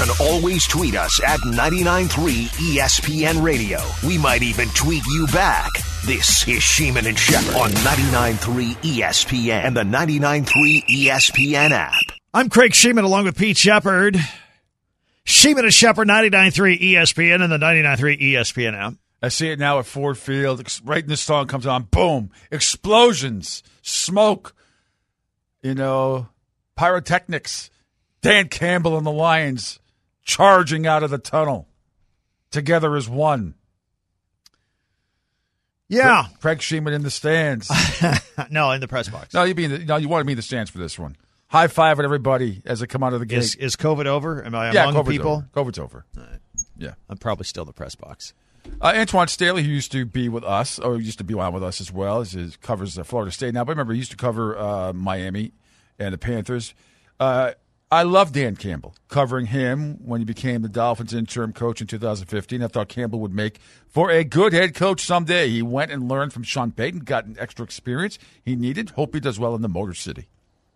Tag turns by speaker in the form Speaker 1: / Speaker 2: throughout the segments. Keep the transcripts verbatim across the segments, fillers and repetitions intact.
Speaker 1: can always tweet us at ninety-nine point three E S P N Radio. We might even tweet you back. This is Sheeman and Shepherd on ninety-nine point three E S P N and the ninety-nine point three E S P N app.
Speaker 2: I'm Craig Sheeman along with Pete Shepard. Sheeman and Shepherd, ninety-nine point three E S P N and the ninety-nine point three E S P N app.
Speaker 3: I see it now at Ford Field. Right in the song comes on, boom, explosions, smoke, you know, pyrotechnics. Dan Campbell and the Lions charging out of the tunnel together as one.
Speaker 2: Yeah.
Speaker 3: Craig Sheeman in the stands.
Speaker 2: No, in the press box.
Speaker 3: No, you, be in the, no, you want to be in the stands for this one. High five at everybody as they come out of the gate.
Speaker 2: Is, is COVID over? Am I
Speaker 3: yeah,
Speaker 2: among
Speaker 3: COVID's
Speaker 2: people?
Speaker 3: Over. COVID's over.
Speaker 2: Right.
Speaker 3: Yeah.
Speaker 2: I'm probably still in the press box.
Speaker 3: Uh, Antoine Staley, who used to be with us, or used to be on with us as well, is, is covers uh, Florida State now. But remember, he used to cover uh, Miami and the Panthers. Uh, I love Dan Campbell, covering him when he became the Dolphins interim coach in two thousand fifteen. I thought Campbell would make for a good head coach someday. He went and learned from Sean Payton, got an extra experience he needed. Hope he does well in the Motor City.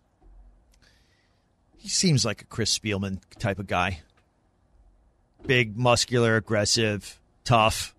Speaker 2: He seems like a Chris Spielman type of guy. Big, muscular, aggressive, tough.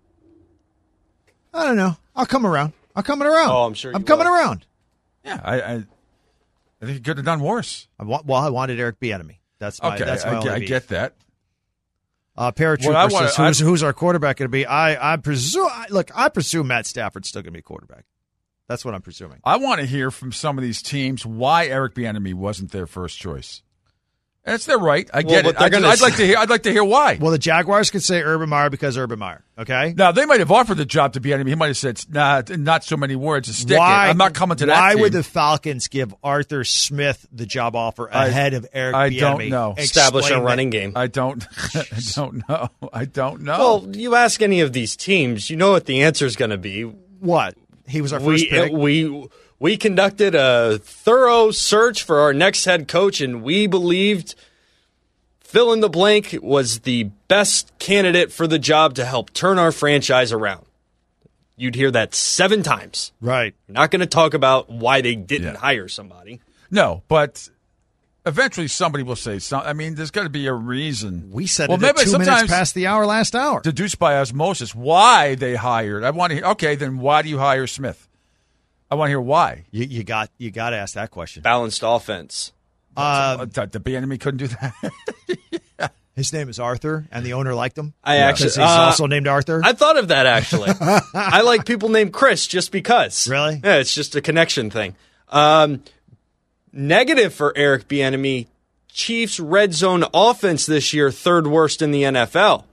Speaker 2: I don't know. I'll come around. I'll come around.
Speaker 4: Oh, I'm sure you
Speaker 2: I'm coming
Speaker 4: will.
Speaker 2: around.
Speaker 3: Yeah, I, I, I think he could have done worse.
Speaker 2: I want, well, I wanted Eric Bieniemy. That's my,
Speaker 3: okay,
Speaker 2: that's my
Speaker 3: I,
Speaker 2: only
Speaker 3: I
Speaker 2: beef.
Speaker 3: get that.
Speaker 2: Uh, Paratrooper
Speaker 3: Well, I wanna-
Speaker 2: says, who's, who's our quarterback going to be? I, I presume. I, look, I presume Matt Stafford's still going to be quarterback. That's what I'm presuming.
Speaker 3: I want to hear from some of these teams why Eric Bieniemy wasn't their first choice. And it's their right. I get
Speaker 4: Well,
Speaker 3: it.
Speaker 4: but they're
Speaker 3: I'd,
Speaker 4: gonna
Speaker 3: I'd like
Speaker 4: say-
Speaker 3: to hear. I'd like to hear why.
Speaker 2: Well, the Jaguars could say Urban Meyer because Urban Meyer. Okay.
Speaker 3: Now they might have offered the job to Bieniemy. He might have said, "Nah, not so many words to stick
Speaker 2: Why,
Speaker 3: it. I'm not coming to that."
Speaker 2: Why
Speaker 3: team.
Speaker 2: would the Falcons give Arthur Smith the job offer
Speaker 3: I-
Speaker 2: ahead of Eric
Speaker 3: I
Speaker 2: Bieniemy?
Speaker 3: don't know.
Speaker 4: Establish
Speaker 2: Explain
Speaker 4: a running
Speaker 2: that.
Speaker 4: game.
Speaker 3: I don't. I don't know. I don't know.
Speaker 4: Well, you ask any of these teams, you know what the answer is going to be.
Speaker 2: What? He was our first
Speaker 4: We
Speaker 2: pick.
Speaker 4: we we conducted a thorough search for our next head coach, and we believed fill in the blank was the best candidate for the job to help turn our franchise around. You'd hear that seven times.
Speaker 2: Right.
Speaker 4: You're not going to talk about why they didn't
Speaker 3: Yeah.
Speaker 4: hire somebody.
Speaker 3: no, but eventually somebody will say something. I mean, there's got to be a reason.
Speaker 2: We said
Speaker 3: well,
Speaker 2: it at
Speaker 3: maybe
Speaker 2: two minutes
Speaker 3: sometimes
Speaker 2: past the hour last hour.
Speaker 3: deduced by osmosis why they hired. I want to hear. Okay, then why do you hire Smith? I want to hear why.
Speaker 2: You, you got you got to ask that question.
Speaker 4: Balanced offense.
Speaker 2: Um,
Speaker 3: the, the Bieniemy couldn't do that.
Speaker 2: his name is Arthur, and the owner liked him.
Speaker 4: I
Speaker 2: Yeah.
Speaker 4: actually-
Speaker 2: Because he's
Speaker 4: uh,
Speaker 2: also named Arthur.
Speaker 4: I thought of that, actually. I like people named Chris just because.
Speaker 2: Really?
Speaker 4: Yeah, it's just a connection thing. Um, negative for Eric Bieniemy, Chiefs red zone offense this year, third worst in the N F L.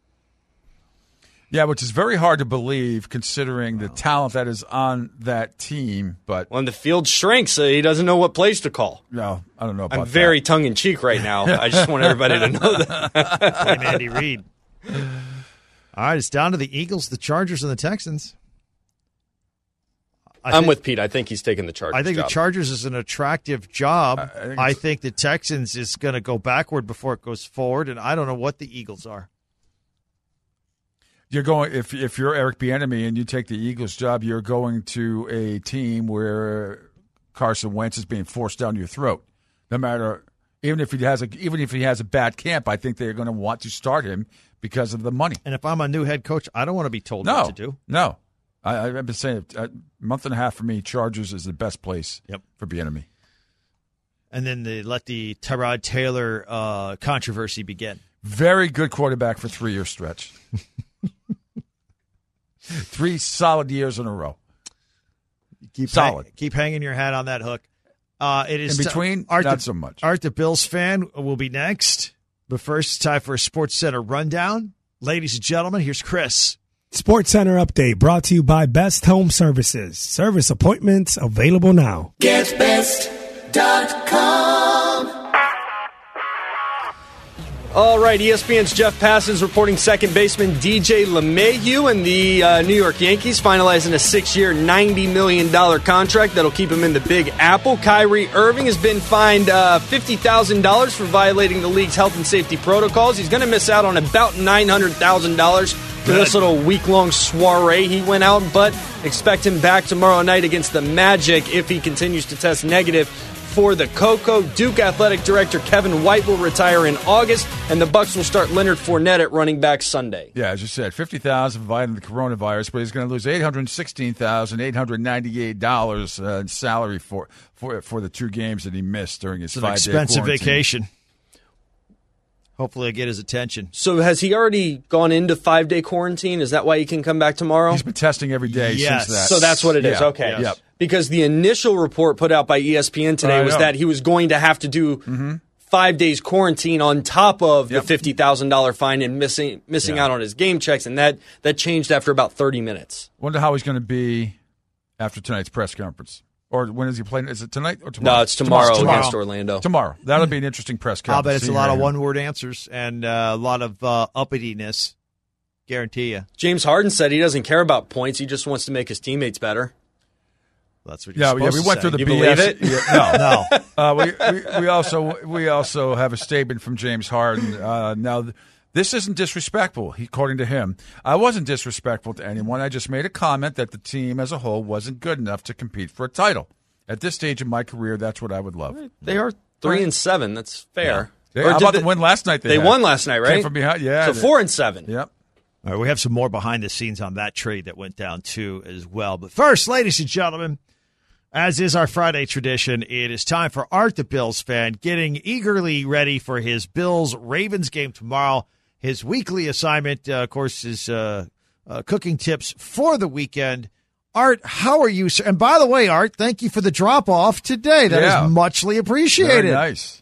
Speaker 3: Yeah, which is very hard to believe considering the talent that is on that team. But
Speaker 4: When the field shrinks, so he doesn't know what plays to call.
Speaker 3: no, I don't know about
Speaker 4: I'm very
Speaker 3: that.
Speaker 4: tongue-in-cheek right now. I just want everybody to know that.
Speaker 2: Blame Andy Reid. All right, it's down to the Eagles, the Chargers, and the Texans. I
Speaker 4: I'm
Speaker 2: think-
Speaker 4: with Pete. I think he's taking the Chargers
Speaker 2: I think
Speaker 4: job.
Speaker 2: the Chargers is an attractive job.
Speaker 3: I think
Speaker 2: I
Speaker 3: it's-
Speaker 2: think the Texans is going to go backward before it goes forward, and I don't know what the Eagles are.
Speaker 3: You're going if if you're Eric Bieniemy and you take the Eagles job, you're going to a team where Carson Wentz is being forced down your throat. No matter even if he has a even if he has a bad camp, I think they're going to want to start him because of the money.
Speaker 2: And if I'm a new head coach, I don't want to be told
Speaker 3: No,
Speaker 2: what to do.
Speaker 3: no. I, I've been saying it, a month and a half for me. Chargers is the best place
Speaker 2: Yep.
Speaker 3: for Bieniemy.
Speaker 2: And then they let the Tyrod Taylor uh, controversy begin.
Speaker 3: Very good quarterback for three year stretch. Three solid years in a row.
Speaker 2: Keep
Speaker 3: Solid.
Speaker 2: hang- keep hanging your hat on that hook. Uh, it is
Speaker 3: In
Speaker 2: ti-
Speaker 3: between,
Speaker 2: Art
Speaker 3: not
Speaker 2: the,
Speaker 3: so much.
Speaker 2: Art the Bills fan will be next. But first, it's time for a Sports Center rundown. Ladies and gentlemen, here's Chris.
Speaker 5: Sports Center update brought to you by Best Home Services. Service appointments available now.
Speaker 6: Get best dot com.
Speaker 4: All right, E S P N's Jeff Passons reporting second baseman D J LeMahieu and the uh, New York Yankees finalizing a six-year, ninety million dollars contract that'll keep him in the Big Apple. Kyrie Irving has been fined uh, fifty thousand dollars for violating the league's health and safety protocols. He's going to miss out on about nine hundred thousand dollars for this little week-long soiree he went out, but expect him back tomorrow night against the Magic if he continues to test negative for the Coco. Duke Athletic Director Kevin White will retire in August, and the Bucs will start Leonard Fournette at running back Sunday.
Speaker 3: Yeah, as you said, fifty thousand dollars providing the coronavirus, but he's going to lose eight hundred sixteen thousand eight hundred ninety-eight dollars uh, in salary for, for for the two games that he missed during his
Speaker 2: It's an
Speaker 3: five-day
Speaker 2: expensive
Speaker 3: quarantine.
Speaker 2: vacation. Hopefully I get his attention.
Speaker 4: So has he already gone into five-day quarantine? Is that why he can come back tomorrow?
Speaker 3: He's been testing every day
Speaker 2: Yes.
Speaker 3: since that.
Speaker 4: So that's what it is.
Speaker 3: Yeah.
Speaker 4: Okay.
Speaker 3: Yes. Yep.
Speaker 4: Because the initial report put out by E S P N today
Speaker 3: I
Speaker 4: was
Speaker 3: know.
Speaker 4: that he was going to have to do
Speaker 3: Mm-hmm.
Speaker 4: five days quarantine on top of
Speaker 3: Yep.
Speaker 4: the fifty thousand dollars fine and missing missing
Speaker 3: Yeah.
Speaker 4: out on his game checks, and that, that changed after about thirty minutes.
Speaker 3: Wonder how he's going to be after tonight's press conference. Or when is he playing? Is it tonight or tomorrow?
Speaker 4: No, it's tomorrow,
Speaker 2: Tomorrow.
Speaker 4: against Orlando.
Speaker 3: Tomorrow. That'll be an interesting press conference.
Speaker 2: I'll bet it's a
Speaker 3: See
Speaker 2: lot of
Speaker 3: him.
Speaker 2: one-word answers and uh, a lot of uh, uppityness. Guarantee you.
Speaker 4: James Harden said he doesn't care about points. He just wants to make his teammates better.
Speaker 2: That's what you're
Speaker 3: Yeah,
Speaker 2: supposed
Speaker 3: yeah,
Speaker 2: to
Speaker 3: we went
Speaker 2: say.
Speaker 3: through the
Speaker 4: You
Speaker 3: B
Speaker 4: believe
Speaker 3: S.
Speaker 4: it?
Speaker 3: Yeah, no,
Speaker 2: No.
Speaker 3: Uh, we, we we also we also have a statement from James Harden. Uh, now, th- this isn't disrespectful, he, according to him. I wasn't disrespectful to anyone. I just made a comment that the team as a whole wasn't good enough to compete for a title. At this stage in my career, that's what I would love.
Speaker 4: They are three and seven. That's fair.
Speaker 3: Yeah,
Speaker 4: Or
Speaker 3: how
Speaker 4: did
Speaker 3: about
Speaker 4: they-
Speaker 3: the win last night? They,
Speaker 4: They
Speaker 3: had?
Speaker 4: won last night, right?
Speaker 3: Came from behind. Yeah.
Speaker 4: So
Speaker 3: they-
Speaker 4: four and seven.
Speaker 3: Yep.
Speaker 2: All right, we have some more behind the scenes on that trade that went down too as well. But first, ladies and gentlemen, as is our Friday tradition, it is time for Art the Bills fan getting eagerly ready for his Bills-Ravens game tomorrow. His weekly assignment, uh, of course, is uh, uh, cooking tips for the weekend. Art, how are you, sir? And by the way, Art, thank you for the drop-off today. That
Speaker 3: Yeah.
Speaker 2: is muchly appreciated.
Speaker 3: Very nice.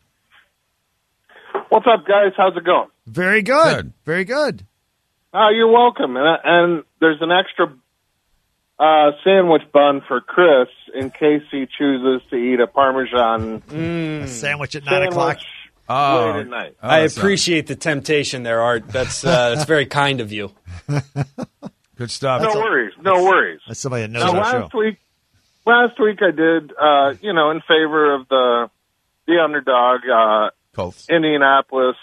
Speaker 7: What's up, guys? How's it going?
Speaker 2: Very good.
Speaker 3: Good.
Speaker 2: Very good.
Speaker 7: Oh, you're welcome. And, and there's an extra uh, sandwich bun for Chris in case he chooses to eat a Parmesan
Speaker 2: A sandwich at nine
Speaker 7: sandwich
Speaker 2: o'clock.
Speaker 3: Oh,
Speaker 7: late at night.
Speaker 3: oh,
Speaker 4: I
Speaker 3: that's
Speaker 4: appreciate the temptation there, Art. That's uh, that's very kind of you.
Speaker 3: not- good stuff.
Speaker 7: No worries. No worries.
Speaker 2: That's somebody that knows
Speaker 7: Now,
Speaker 2: our show.
Speaker 7: last week, last week I did, uh, you know, in favor of the the underdog, uh,
Speaker 3: Colts.
Speaker 7: Indianapolis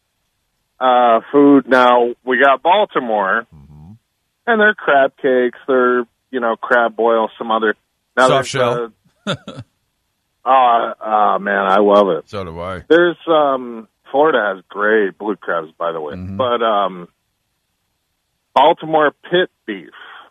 Speaker 7: uh, food. Now we got Baltimore,
Speaker 3: Mm-hmm.
Speaker 7: and they're crab cakes. They're you know crab boil, some other now
Speaker 3: Soft
Speaker 7: there's,
Speaker 3: shell.
Speaker 7: Uh, oh, oh man, I love it.
Speaker 3: So do I.
Speaker 7: There's um, Florida has great blue crabs, by the way,
Speaker 3: Mm-hmm.
Speaker 7: but um, Baltimore pit beef.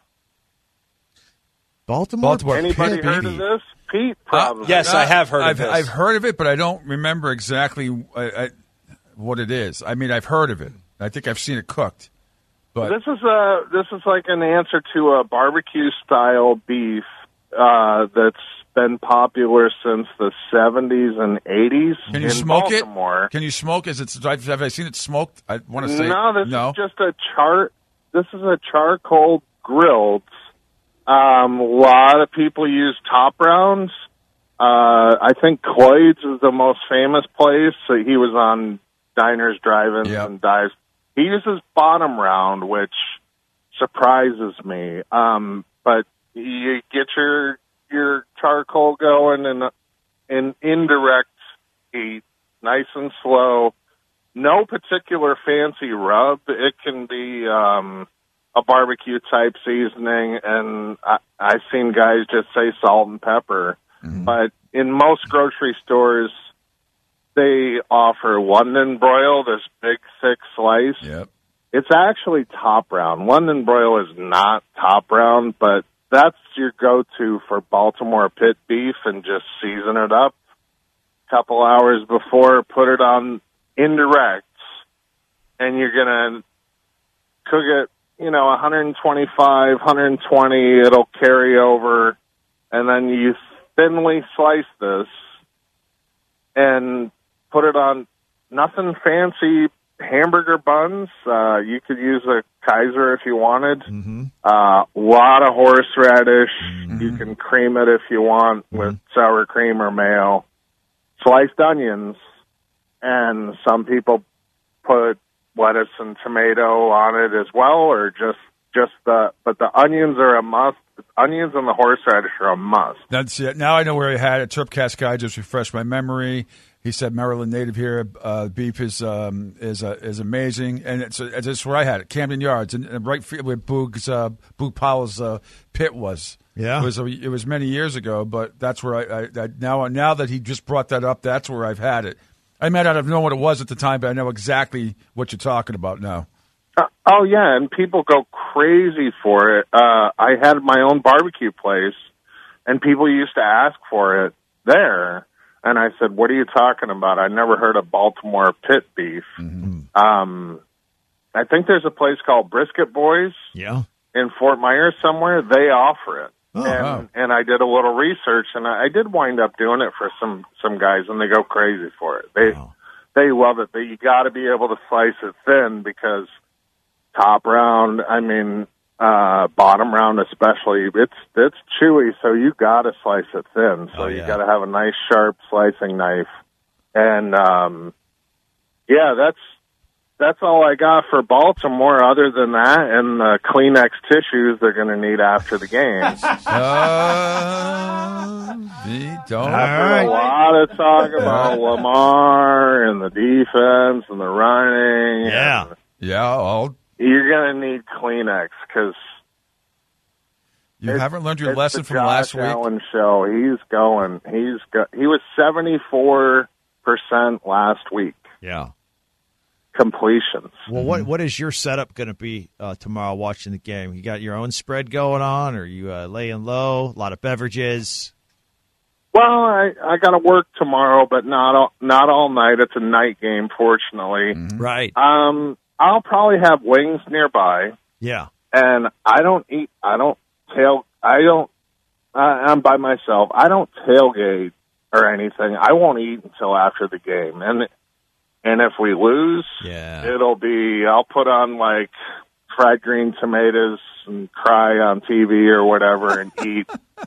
Speaker 2: Baltimore.
Speaker 3: Baltimore
Speaker 7: Anybody
Speaker 3: pit
Speaker 7: heard
Speaker 3: beef.
Speaker 7: of this? Pete, probably.
Speaker 4: yes, I have heard of
Speaker 3: I've,
Speaker 4: this.
Speaker 3: I've heard of it, but I don't remember exactly uh, uh, what it is. I mean, I've heard of it. I think I've seen it cooked. But
Speaker 7: This is a this is like an answer to a barbecue style beef uh, that's been popular since the seventies and eighties.
Speaker 3: can you
Speaker 7: in
Speaker 3: smoke
Speaker 7: Baltimore.
Speaker 3: it? Can you smoke? Is it? Have have I seen it smoked? I want to say
Speaker 7: No, this
Speaker 3: no.
Speaker 7: is just a char. This is a charcoal grilled. Um, a lot of people use top rounds. Uh, I think Cloyd's is the most famous place. So he was on diners, drive-ins,
Speaker 3: Yep.
Speaker 7: and dives. He uses bottom round, which surprises me. Um, but you get your your charcoal going in in indirect heat, nice and slow. No particular fancy rub. It can be um, a barbecue type seasoning, and I, I've seen guys just say salt and pepper.
Speaker 3: Mm-hmm.
Speaker 7: But in most grocery stores, they offer London broil, this big thick slice.
Speaker 3: Yep.
Speaker 7: It's actually top round. London broil is not top round, but that's your go-to for Baltimore pit beef, and just season it up a couple hours before, put it on indirect, and you're going to cook it, you know, one twenty-five, one twenty. It'll carry over, and then you thinly slice this and put it on nothing fancy hamburger buns. Uh, you could use a Kaiser if you wanted.
Speaker 2: Mm-hmm.
Speaker 7: A uh, lot of horseradish.
Speaker 3: Mm-hmm.
Speaker 7: You can cream it if you want with sour cream or mayo. Sliced onions, and some people put lettuce and tomato on it as well, or just just the but the onions are a must. Onions and the horseradish are a must.
Speaker 3: That's it. Now I know where he had it. Turpcast guy just refreshed my memory. He said Maryland native here. Uh, beef is um, is uh, is amazing, and it's it's just where I had it, Camden Yards, and, and right where Boog's uh, Boog Powell's uh, pit was.
Speaker 2: Yeah,
Speaker 3: it was a, it was many years ago, but that's where I, I, I now now that he just brought that up, that's where I've had it. I might not have known what it was at the time, but I know exactly what you're talking about now.
Speaker 7: Uh, oh yeah, and people go crazy for it. Uh, I had my own barbecue place, and people used to ask for it there. And I said, "What are you talking about? I never heard of Baltimore pit beef." Mm-hmm. Um, I think there's a place called Brisket Boys.
Speaker 2: Yeah.
Speaker 7: In Fort Myers somewhere. They offer it.
Speaker 2: Oh,
Speaker 7: and
Speaker 2: wow.
Speaker 7: and I did a little research, and I, I did wind up doing it for some some guys, and they go crazy for it. They
Speaker 2: wow.
Speaker 7: they love it. But you got to be able to slice it thin because top round, I mean. Uh, bottom round especially, it's it's chewy, so you got to slice it thin. So
Speaker 2: oh,
Speaker 7: you
Speaker 2: yeah.
Speaker 7: got to have a nice sharp slicing knife, and um, yeah, that's that's all I got for Baltimore. Other than that, and the Kleenex tissues they're going to need after the game.
Speaker 3: uh, we don't.
Speaker 7: After
Speaker 2: right.
Speaker 7: a lot of talk about Lamar and the defense and the running.
Speaker 2: Yeah,
Speaker 7: and
Speaker 3: Yeah, I'll.
Speaker 7: You're going to need Kleenex because
Speaker 3: You
Speaker 7: it's,
Speaker 3: haven't learned your
Speaker 7: it's
Speaker 3: lesson
Speaker 7: the
Speaker 3: from
Speaker 7: Josh
Speaker 3: last week?
Speaker 7: Allen show. He's going. He's go, He was seventy-four percent last week
Speaker 2: yeah.
Speaker 7: completions.
Speaker 2: Well, what what is your setup going to be uh, tomorrow watching the game? You got your own spread going on, or you uh, laying low? A lot of beverages.
Speaker 7: Well, I I got to work tomorrow, but not all, not all night. It's a night game, fortunately.
Speaker 3: Mm-hmm.
Speaker 2: Right.
Speaker 7: Um, I'll probably have wings nearby.
Speaker 2: Yeah.
Speaker 7: And I don't eat. I don't tail. I don't. I, I'm by myself. I don't tailgate or anything. I won't eat until after the game. And and if we lose,
Speaker 2: Yeah.
Speaker 7: it'll be. I'll put on like fried green tomatoes and cry on T V or whatever and eat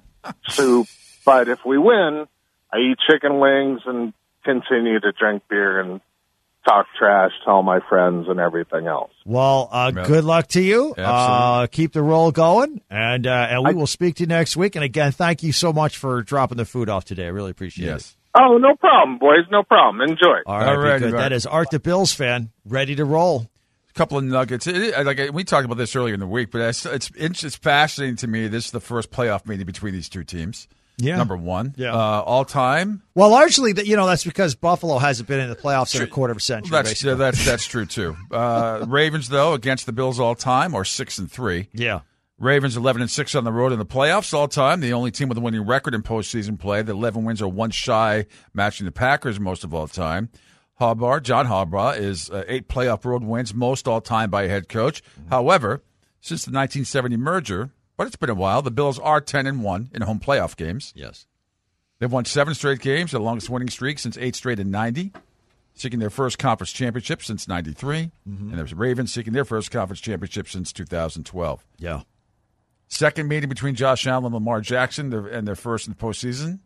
Speaker 7: soup. But if we win, I eat chicken wings and continue to drink beer and talk trash to all my friends and everything else.
Speaker 2: Well, uh,
Speaker 3: Yeah.
Speaker 2: good luck to you.
Speaker 3: Absolutely.
Speaker 2: Uh, keep the roll going, and uh, and we
Speaker 7: I-
Speaker 2: will speak to you next week. And again, thank you so much for dropping the food off today. I really appreciate
Speaker 3: Yes.
Speaker 2: it.
Speaker 7: Oh, no problem, boys. No problem. Enjoy.
Speaker 2: All right,
Speaker 3: All right,
Speaker 2: be good.
Speaker 3: Art.
Speaker 2: That is Art the Bills fan, ready to roll.
Speaker 3: A couple of nuggets. It, it, like we talked about this earlier in the week, but it's, it's it's fascinating to me. This is the first playoff meeting between these two teams.
Speaker 2: Yeah.
Speaker 3: Number one.
Speaker 2: Yeah.
Speaker 3: Uh, all time.
Speaker 2: Well, largely, that you know, that's because Buffalo hasn't been in the playoffs in a quarter of a century.
Speaker 3: That's
Speaker 2: basically.
Speaker 3: that's that's true too. Uh, Ravens though against the Bills all time are six and three.
Speaker 2: yeah.
Speaker 3: Ravens eleven and six on the road in the playoffs all time. The only team with a winning record in postseason play. The eleven wins are one shy, matching the Packers most of all time. Harbaugh, John Harbaugh, is uh, eight playoff road wins, most all time by a head coach. Mm-hmm. However, since the nineteen seventy merger, but it's been a while, the Bills are ten and one in home playoff games.
Speaker 2: Yes.
Speaker 3: They've won seven straight games, the longest winning streak since eight straight in ninety, seeking their first conference championship since ninety-three. Mm-hmm. And there's the Ravens seeking their first conference championship since two thousand twelve.
Speaker 2: Yeah.
Speaker 3: Second meeting between Josh Allen and Lamar Jackson, their, and their first in the postseason.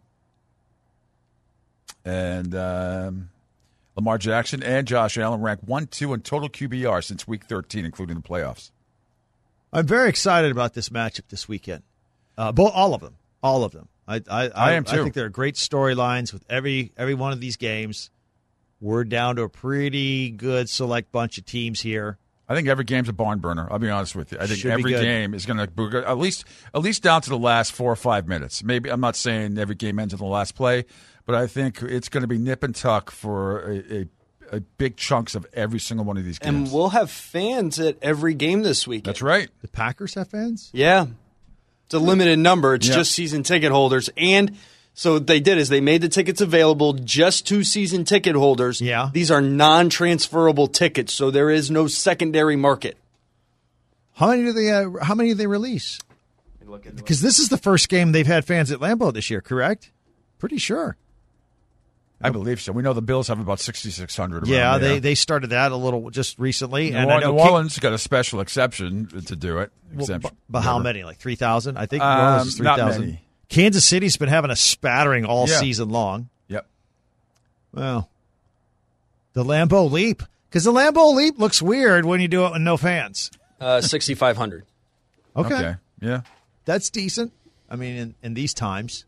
Speaker 3: And um, Lamar Jackson and Josh Allen rank one, two in total Q B R since week thirteen, including the playoffs.
Speaker 2: I'm very excited about this matchup this weekend. Uh, both, all of them, all of them. I, I,
Speaker 3: I am too.
Speaker 2: I think there are great storylines with every every one of these games. We're down to a pretty good select bunch of teams here.
Speaker 3: I think every game's a barn burner. I'll be honest with you. I think
Speaker 2: Should be
Speaker 3: every
Speaker 2: good.
Speaker 3: game is going to at least at least down to the last four or five minutes. Maybe I'm not saying every game ends in the last play, but I think it's going to be nip and tuck for a, a, a big chunks of every single one of these games.
Speaker 4: And we'll have fans at every game this weekend.
Speaker 3: That's right.
Speaker 2: The Packers have fans?
Speaker 4: Yeah. It's a limited number. It's
Speaker 3: Yeah.
Speaker 4: just season ticket holders. And so what they did is they made the tickets available just to season ticket holders.
Speaker 2: Yeah.
Speaker 4: These are non-transferable tickets, so there is no secondary market.
Speaker 2: How many do they? Uh, how many do they release? Because this is the first game they've had fans at Lambeau this year, correct? Pretty sure.
Speaker 3: I believe so. We know the Bills have about sixty-six hundred.
Speaker 2: Yeah,
Speaker 3: around
Speaker 2: they,
Speaker 3: there.
Speaker 2: they started that a little just recently,
Speaker 3: New,
Speaker 2: and I know
Speaker 3: New
Speaker 2: King-
Speaker 3: Orleans got a special exception to do it.
Speaker 2: well,
Speaker 3: Exemption.
Speaker 2: but, but how
Speaker 3: Whatever.
Speaker 2: many? Like three thousand? I think New
Speaker 3: Um,
Speaker 2: Orleans is three
Speaker 3: not
Speaker 2: thousand.
Speaker 3: many.
Speaker 2: Kansas City's been having a spattering all
Speaker 3: Yeah.
Speaker 2: season long.
Speaker 3: Yep.
Speaker 2: Well, the Lambeau Leap, because the Lambeau Leap looks weird when you do it with no fans.
Speaker 4: Uh, sixty-five hundred.
Speaker 2: Okay.
Speaker 3: okay. Yeah.
Speaker 2: That's decent. I mean, in, in these times.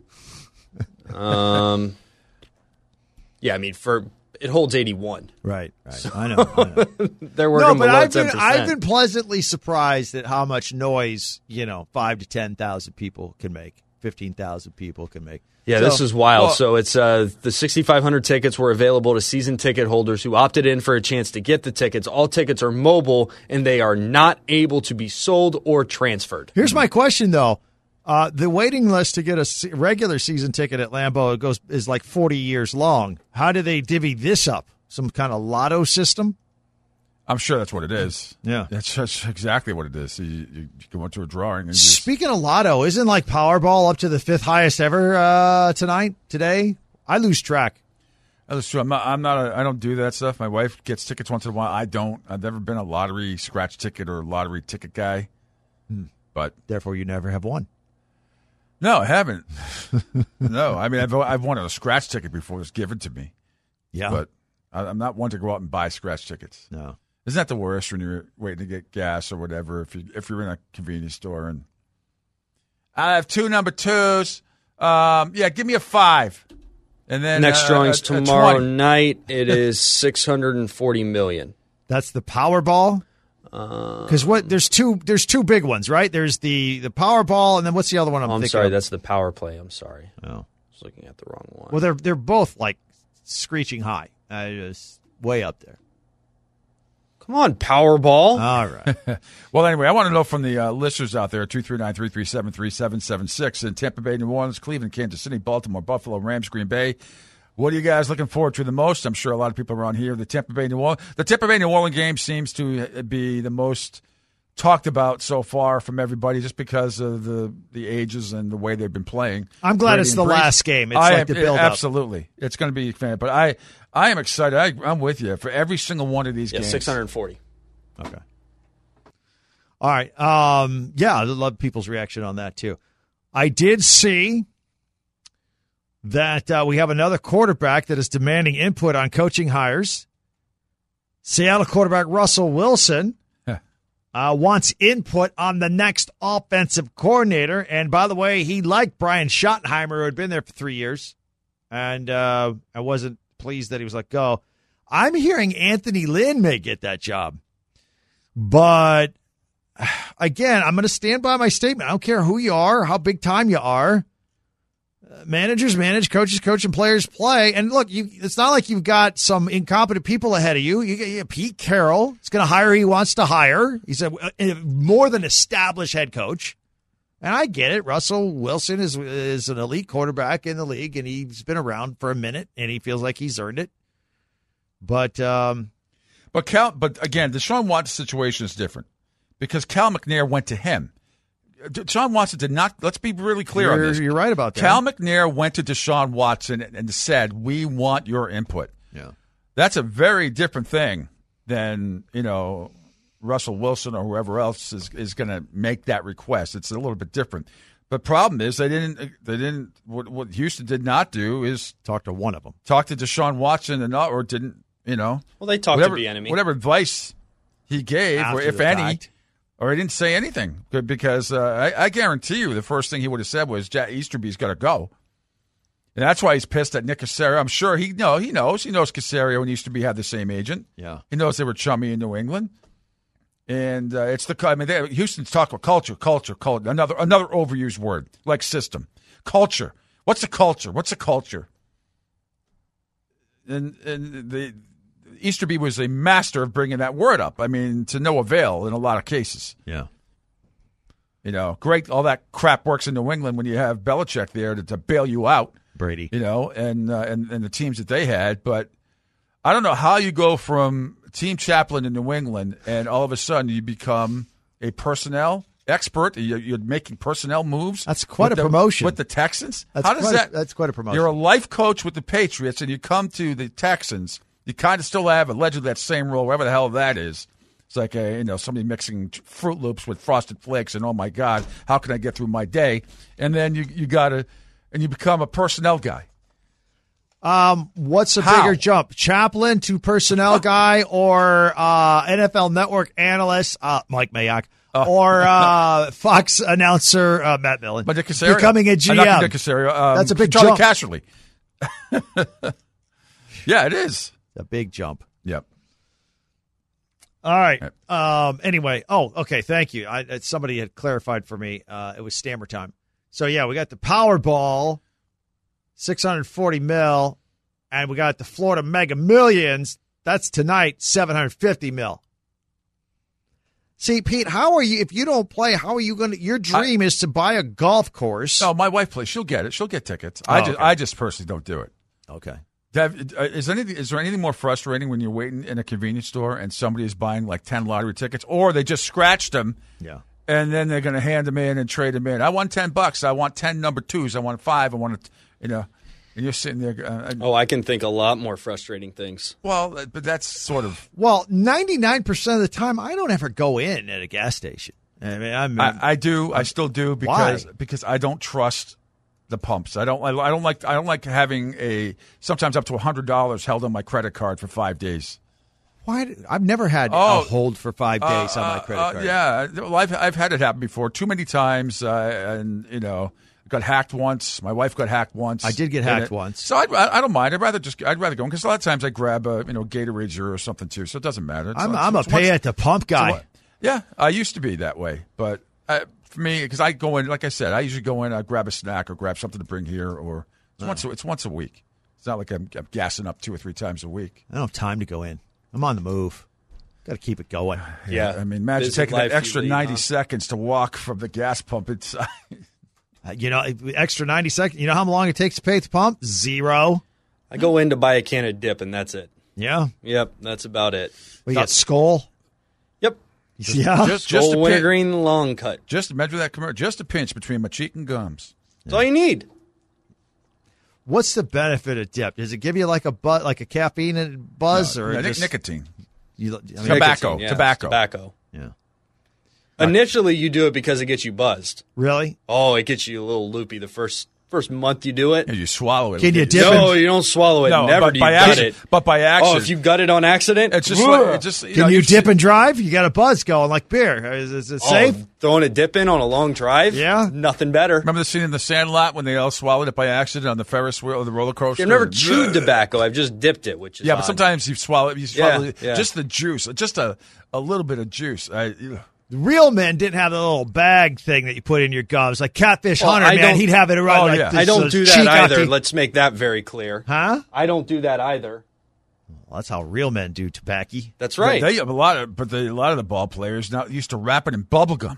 Speaker 4: um, yeah, I mean, for it holds eighty-one.
Speaker 2: Right, right. I know. I know.
Speaker 4: They're working
Speaker 2: no, but
Speaker 4: below
Speaker 2: I've
Speaker 4: ten
Speaker 2: been,
Speaker 4: percent.
Speaker 2: I've been pleasantly surprised at how much noise, you know, five to ten thousand people can make, fifteen thousand people can make.
Speaker 4: Yeah,
Speaker 2: so,
Speaker 4: this is wild.
Speaker 2: Well,
Speaker 4: so it's uh, the sixty-five hundred tickets were available to season ticket holders who opted in for a chance to get the tickets. All tickets are mobile, and they are not able to be sold or transferred.
Speaker 2: Here's my question, though. Uh, the waiting list to get a se- regular season ticket at Lambeau it goes is like forty years long. How do they divvy this up? Some kind of lotto system?
Speaker 3: I'm sure that's what it is.
Speaker 2: Yeah.
Speaker 3: That's, that's exactly what it is. You, you, you go into a drawing. And just,
Speaker 2: Speaking of lotto, isn't like Powerball up to the fifth highest ever uh, tonight, today? I lose track.
Speaker 3: that's true. I'm not, I'm not a, I don't do that stuff. My wife gets tickets once in a while. I don't. I've never been a lottery scratch ticket or lottery ticket guy. Hmm. But
Speaker 2: Therefore, you never have won.
Speaker 3: no, I haven't. no, I mean, I've, I've won a scratch ticket before it was given to me.
Speaker 2: Yeah.
Speaker 3: But I, I'm not one to go out and buy scratch tickets.
Speaker 2: No.
Speaker 3: Isn't that the worst when you're waiting to get gas or whatever? If you if you're in a convenience store and I have two number twos, um, yeah, give me a five, and then
Speaker 4: Next
Speaker 3: uh,
Speaker 4: drawing's
Speaker 3: a, a
Speaker 4: tomorrow
Speaker 3: twenty.
Speaker 4: night. It is six hundred forty million.
Speaker 2: That's the Powerball? Because what there's two there's two big ones, right? There's the, the Powerball, and then what's the other one I'm
Speaker 4: Oh, I'm
Speaker 2: thinking
Speaker 4: sorry,
Speaker 2: of?
Speaker 4: that's the power play. I'm sorry.
Speaker 2: Oh.
Speaker 4: I was looking at the wrong one.
Speaker 2: Well, they're they're both like screeching high. Uh, just way up there.
Speaker 4: Come on, Powerball.
Speaker 2: All right.
Speaker 3: Well, anyway, I want to know from the uh, listeners out there, two three nine, three three seven, three seven seven six in Tampa Bay, New Orleans, Cleveland, Kansas City, Baltimore, Buffalo, Rams, Green Bay. What are you guys looking forward to the most? I'm sure a lot of people around here. The Tampa Bay, New Orleans. The Tampa Bay, New Orleans game seems to be the most talked about so far from everybody just because of the, the ages and the way they've been playing.
Speaker 2: I'm glad
Speaker 3: Brady
Speaker 2: it's
Speaker 3: and
Speaker 2: the
Speaker 3: Brees.
Speaker 2: last game. It's
Speaker 3: I
Speaker 2: like
Speaker 3: am,
Speaker 2: the build-up.
Speaker 3: Absolutely. It's going to be fan. But I, I am excited. I, I'm with you for every single one of these
Speaker 4: Yeah,
Speaker 3: games.
Speaker 4: six hundred forty.
Speaker 2: Okay. All right. Um, yeah, I'd love people's reaction on that, too. I did see that uh, we have another quarterback that is demanding input on coaching hires. Seattle quarterback Russell Wilson uh, wants input on the next offensive coordinator. And by the way, he liked Brian Schottenheimer, who had been there for three years. And uh, I wasn't pleased that he was let go. I'm hearing Anthony Lynn may get that job. But, again, I'm going to stand by my statement. I don't care who you are, how big time you are. Uh, managers manage, coaches coach, and players play. And, look, you, it's not like you've got some incompetent people ahead of you. You get you Pete Carroll. He's going to hire who he wants to hire. He's a, a more than established head coach. And I get it. Russell Wilson is is an elite quarterback in the league, and he's been around for a minute, and he feels like he's earned it. But um,
Speaker 3: But Cal, but again, the Deshaun Watson situation is different because Cal McNair went to him. Deshaun Watson did not. Let's be really clear on
Speaker 2: you're,
Speaker 3: this.
Speaker 2: you're right about that.
Speaker 3: Cal McNair went to Deshaun Watson and, and said, "We want your input."
Speaker 2: Yeah,
Speaker 3: that's a very different thing than you know Russell Wilson or whoever else is is going to make that request. It's a little bit different. But problem is they didn't. They didn't. What, what Houston did not do is
Speaker 2: talk to one of them.
Speaker 3: Talk to Deshaun Watson and or didn't. You know,
Speaker 4: well, they talked
Speaker 3: whatever,
Speaker 4: to Bieniemy.
Speaker 3: Whatever advice he gave,
Speaker 2: After
Speaker 3: or if
Speaker 2: the
Speaker 3: any,
Speaker 2: fact.
Speaker 3: or he didn't say anything, because uh, I, I guarantee you the first thing he would have said was Jack Easterby's got to go, and that's why he's pissed at Nick Caserio. I'm sure he know he knows he knows Caserio and Easterby had the same agent.
Speaker 2: Yeah,
Speaker 3: he knows they were chummy in New England, and uh, it's the I mean they, Houston's talk about culture, culture, culture. Another another overused word like system, culture. What's the culture? What's the culture? And and the. Easterby was a master of bringing that word up. I mean, to no avail in a lot of cases.
Speaker 2: Yeah.
Speaker 3: You know, great. All that crap works in New England when you have Belichick there to, to bail you out.
Speaker 2: Brady.
Speaker 3: You know, and, uh, and and the teams that they had. But I don't know how you go from team chaplain in New England and all of a sudden you become a personnel expert. You're, you're making personnel moves.
Speaker 2: That's quite a
Speaker 3: the,
Speaker 2: promotion.
Speaker 3: With the Texans?
Speaker 2: That's
Speaker 3: how does
Speaker 2: quite
Speaker 3: that?
Speaker 2: A, that's quite a promotion.
Speaker 3: You're a life coach with the Patriots and you come to the Texans. You kind of still have allegedly that same role, whatever the hell that is. It's like a, you know somebody mixing Fruit Loops with Frosted Flakes, and oh my God, how can I get through my day? And then you you got to, and you become a personnel guy.
Speaker 2: Um, what's a
Speaker 3: How?
Speaker 2: bigger jump, chaplain to personnel guy, or uh, N F L Network analyst uh, Mike Mayock or uh, Fox announcer uh, Matt Millen
Speaker 3: But Nick Casario.
Speaker 2: becoming a G M.
Speaker 3: Uh, not Nick Casario. Um,
Speaker 2: That's a big
Speaker 3: Charlie
Speaker 2: jump.
Speaker 3: Casserly. Yeah, it is.
Speaker 2: A big jump.
Speaker 3: Yep.
Speaker 2: All right. Um, anyway, oh, okay. Thank you. I, somebody had clarified for me. Uh, it was Stammer time. So yeah, we got the Powerball, six hundred forty mil, and we got the Florida Mega Millions. That's tonight, seven hundred fifty mil. See, Pete, how are you? If you don't play, how are you going to? Your dream I, is to buy a golf course.
Speaker 3: No, my wife plays. She'll get it. She'll get tickets.
Speaker 2: Oh,
Speaker 3: I just,
Speaker 2: okay.
Speaker 3: I just personally don't do it.
Speaker 2: Okay.
Speaker 3: Have, is, anything, is there anything more frustrating when you're waiting in a convenience store and somebody is buying like ten lottery tickets, or they just scratched them,
Speaker 2: yeah,
Speaker 3: and then they're going to hand them in and trade them in? I want ten bucks. I want ten number twos. I want five. I want to, you know, and you're sitting there. Uh,
Speaker 4: oh, I can think a lot more frustrating things.
Speaker 3: Well, but that's sort of.
Speaker 2: Well, ninety-nine percent of the time, I don't ever go in at a gas station. I mean, I'm,
Speaker 3: I, I do. I still do because
Speaker 2: Why?
Speaker 3: because I don't trust the pumps. I don't. I, I don't like. I don't like having a sometimes up to a hundred dollars held on my credit card for five days.
Speaker 2: Why? Did, I've never had
Speaker 3: Oh,
Speaker 2: a hold for five days
Speaker 3: uh,
Speaker 2: on my credit
Speaker 3: uh,
Speaker 2: card.
Speaker 3: Yeah, well, I've I've had it happen before, too many times, uh, and you know, got hacked once. My wife got hacked once.
Speaker 2: I did get
Speaker 3: And
Speaker 2: hacked
Speaker 3: it-
Speaker 2: once.
Speaker 3: So I'd, I don't mind. I'd rather just I'd rather go because a lot of times I grab a you know Gatorade Zero or something too, so it doesn't matter. It's
Speaker 2: I'm,
Speaker 3: not-
Speaker 2: I'm a
Speaker 3: it's once-
Speaker 2: pay at the pump guy.
Speaker 3: so, yeah, I used to be that way, but uh, for me, because I go in, like I said, I usually go in, I grab a snack or grab something to bring here, or it's once a, it's once a week. It's not like I'm, I'm gassing up two or three times a week.
Speaker 2: I don't have time to go in. I'm on the move. Got to keep it going.
Speaker 4: Yeah.
Speaker 3: I mean, imagine
Speaker 4: Busy
Speaker 3: taking
Speaker 4: life
Speaker 3: that extra
Speaker 4: you lead,
Speaker 3: ninety
Speaker 4: huh?
Speaker 3: seconds to walk from the gas pump inside.
Speaker 2: Uh, you know, extra ninety seconds. You know how long it takes to pay at the pump? Zero.
Speaker 4: I go in to buy a can of dip, and that's it.
Speaker 2: Yeah.
Speaker 4: Yep, that's about it.
Speaker 2: We got Skull.
Speaker 4: Yep.
Speaker 2: Yeah.
Speaker 3: Just, just
Speaker 4: Skull
Speaker 3: a
Speaker 4: wintergreen
Speaker 3: pinch.
Speaker 4: long cut.
Speaker 3: Just imagine that commercial. Just a pinch between my cheek and gums.
Speaker 4: That's all you need.
Speaker 2: What's the benefit of dip? Does it give you like a bu- like a caffeine buzz,
Speaker 3: No,
Speaker 2: or
Speaker 3: no,
Speaker 2: just,
Speaker 3: nicotine.
Speaker 2: You, I mean,
Speaker 3: Tobacco.
Speaker 4: Nicotine, yeah,
Speaker 3: Tobacco.
Speaker 4: Tobacco.
Speaker 2: Yeah.
Speaker 4: Initially, you do it because it gets you buzzed.
Speaker 2: Really?
Speaker 4: Oh, it gets you a little loopy the first first month you do it.
Speaker 3: Yeah, you swallow it.
Speaker 2: Can you dip
Speaker 4: No,
Speaker 2: it?
Speaker 4: you don't swallow it.
Speaker 3: No,
Speaker 4: Never
Speaker 3: but
Speaker 4: do you
Speaker 3: by
Speaker 4: gut
Speaker 3: accident-
Speaker 4: it.
Speaker 3: but by accident.
Speaker 4: Oh, if you gut it on accident,
Speaker 3: It's just
Speaker 4: ugh.
Speaker 3: like it just. You
Speaker 2: Can
Speaker 3: know,
Speaker 2: you
Speaker 3: you've
Speaker 2: dip
Speaker 3: seen-
Speaker 2: and drive? You got a buzz going like beer. Is, is it
Speaker 4: Oh,
Speaker 2: safe?
Speaker 4: throwing a dip in on a long drive?
Speaker 2: Yeah.
Speaker 4: Nothing better.
Speaker 3: Remember the scene in The Sandlot when they all swallowed it by accident on the Ferris wheel or the roller coaster?
Speaker 4: I've never
Speaker 3: And-
Speaker 4: chewed tobacco. I've just dipped it, which is
Speaker 3: Yeah, but
Speaker 4: odd.
Speaker 3: sometimes you swallow it. You swallow
Speaker 4: Yeah,
Speaker 3: it,
Speaker 4: yeah.
Speaker 3: just the juice, just a a little bit of juice. I, ugh.
Speaker 2: Real men didn't have the little bag thing that you put in your gums. Like Catfish
Speaker 4: Well,
Speaker 2: Hunter,
Speaker 4: I
Speaker 2: man,
Speaker 4: don't-
Speaker 2: he'd have it around
Speaker 3: Oh,
Speaker 2: like
Speaker 3: yeah.
Speaker 2: this,
Speaker 4: I don't
Speaker 2: uh,
Speaker 4: do
Speaker 2: cheek
Speaker 4: that either.
Speaker 2: hockey.
Speaker 4: Let's make that very clear.
Speaker 2: Huh?
Speaker 4: I don't do that either.
Speaker 2: Well, that's how real men do tobacco.
Speaker 4: That's right.
Speaker 3: They, a lot of, but the, a lot of the ball players now used to wrap it in bubble gum.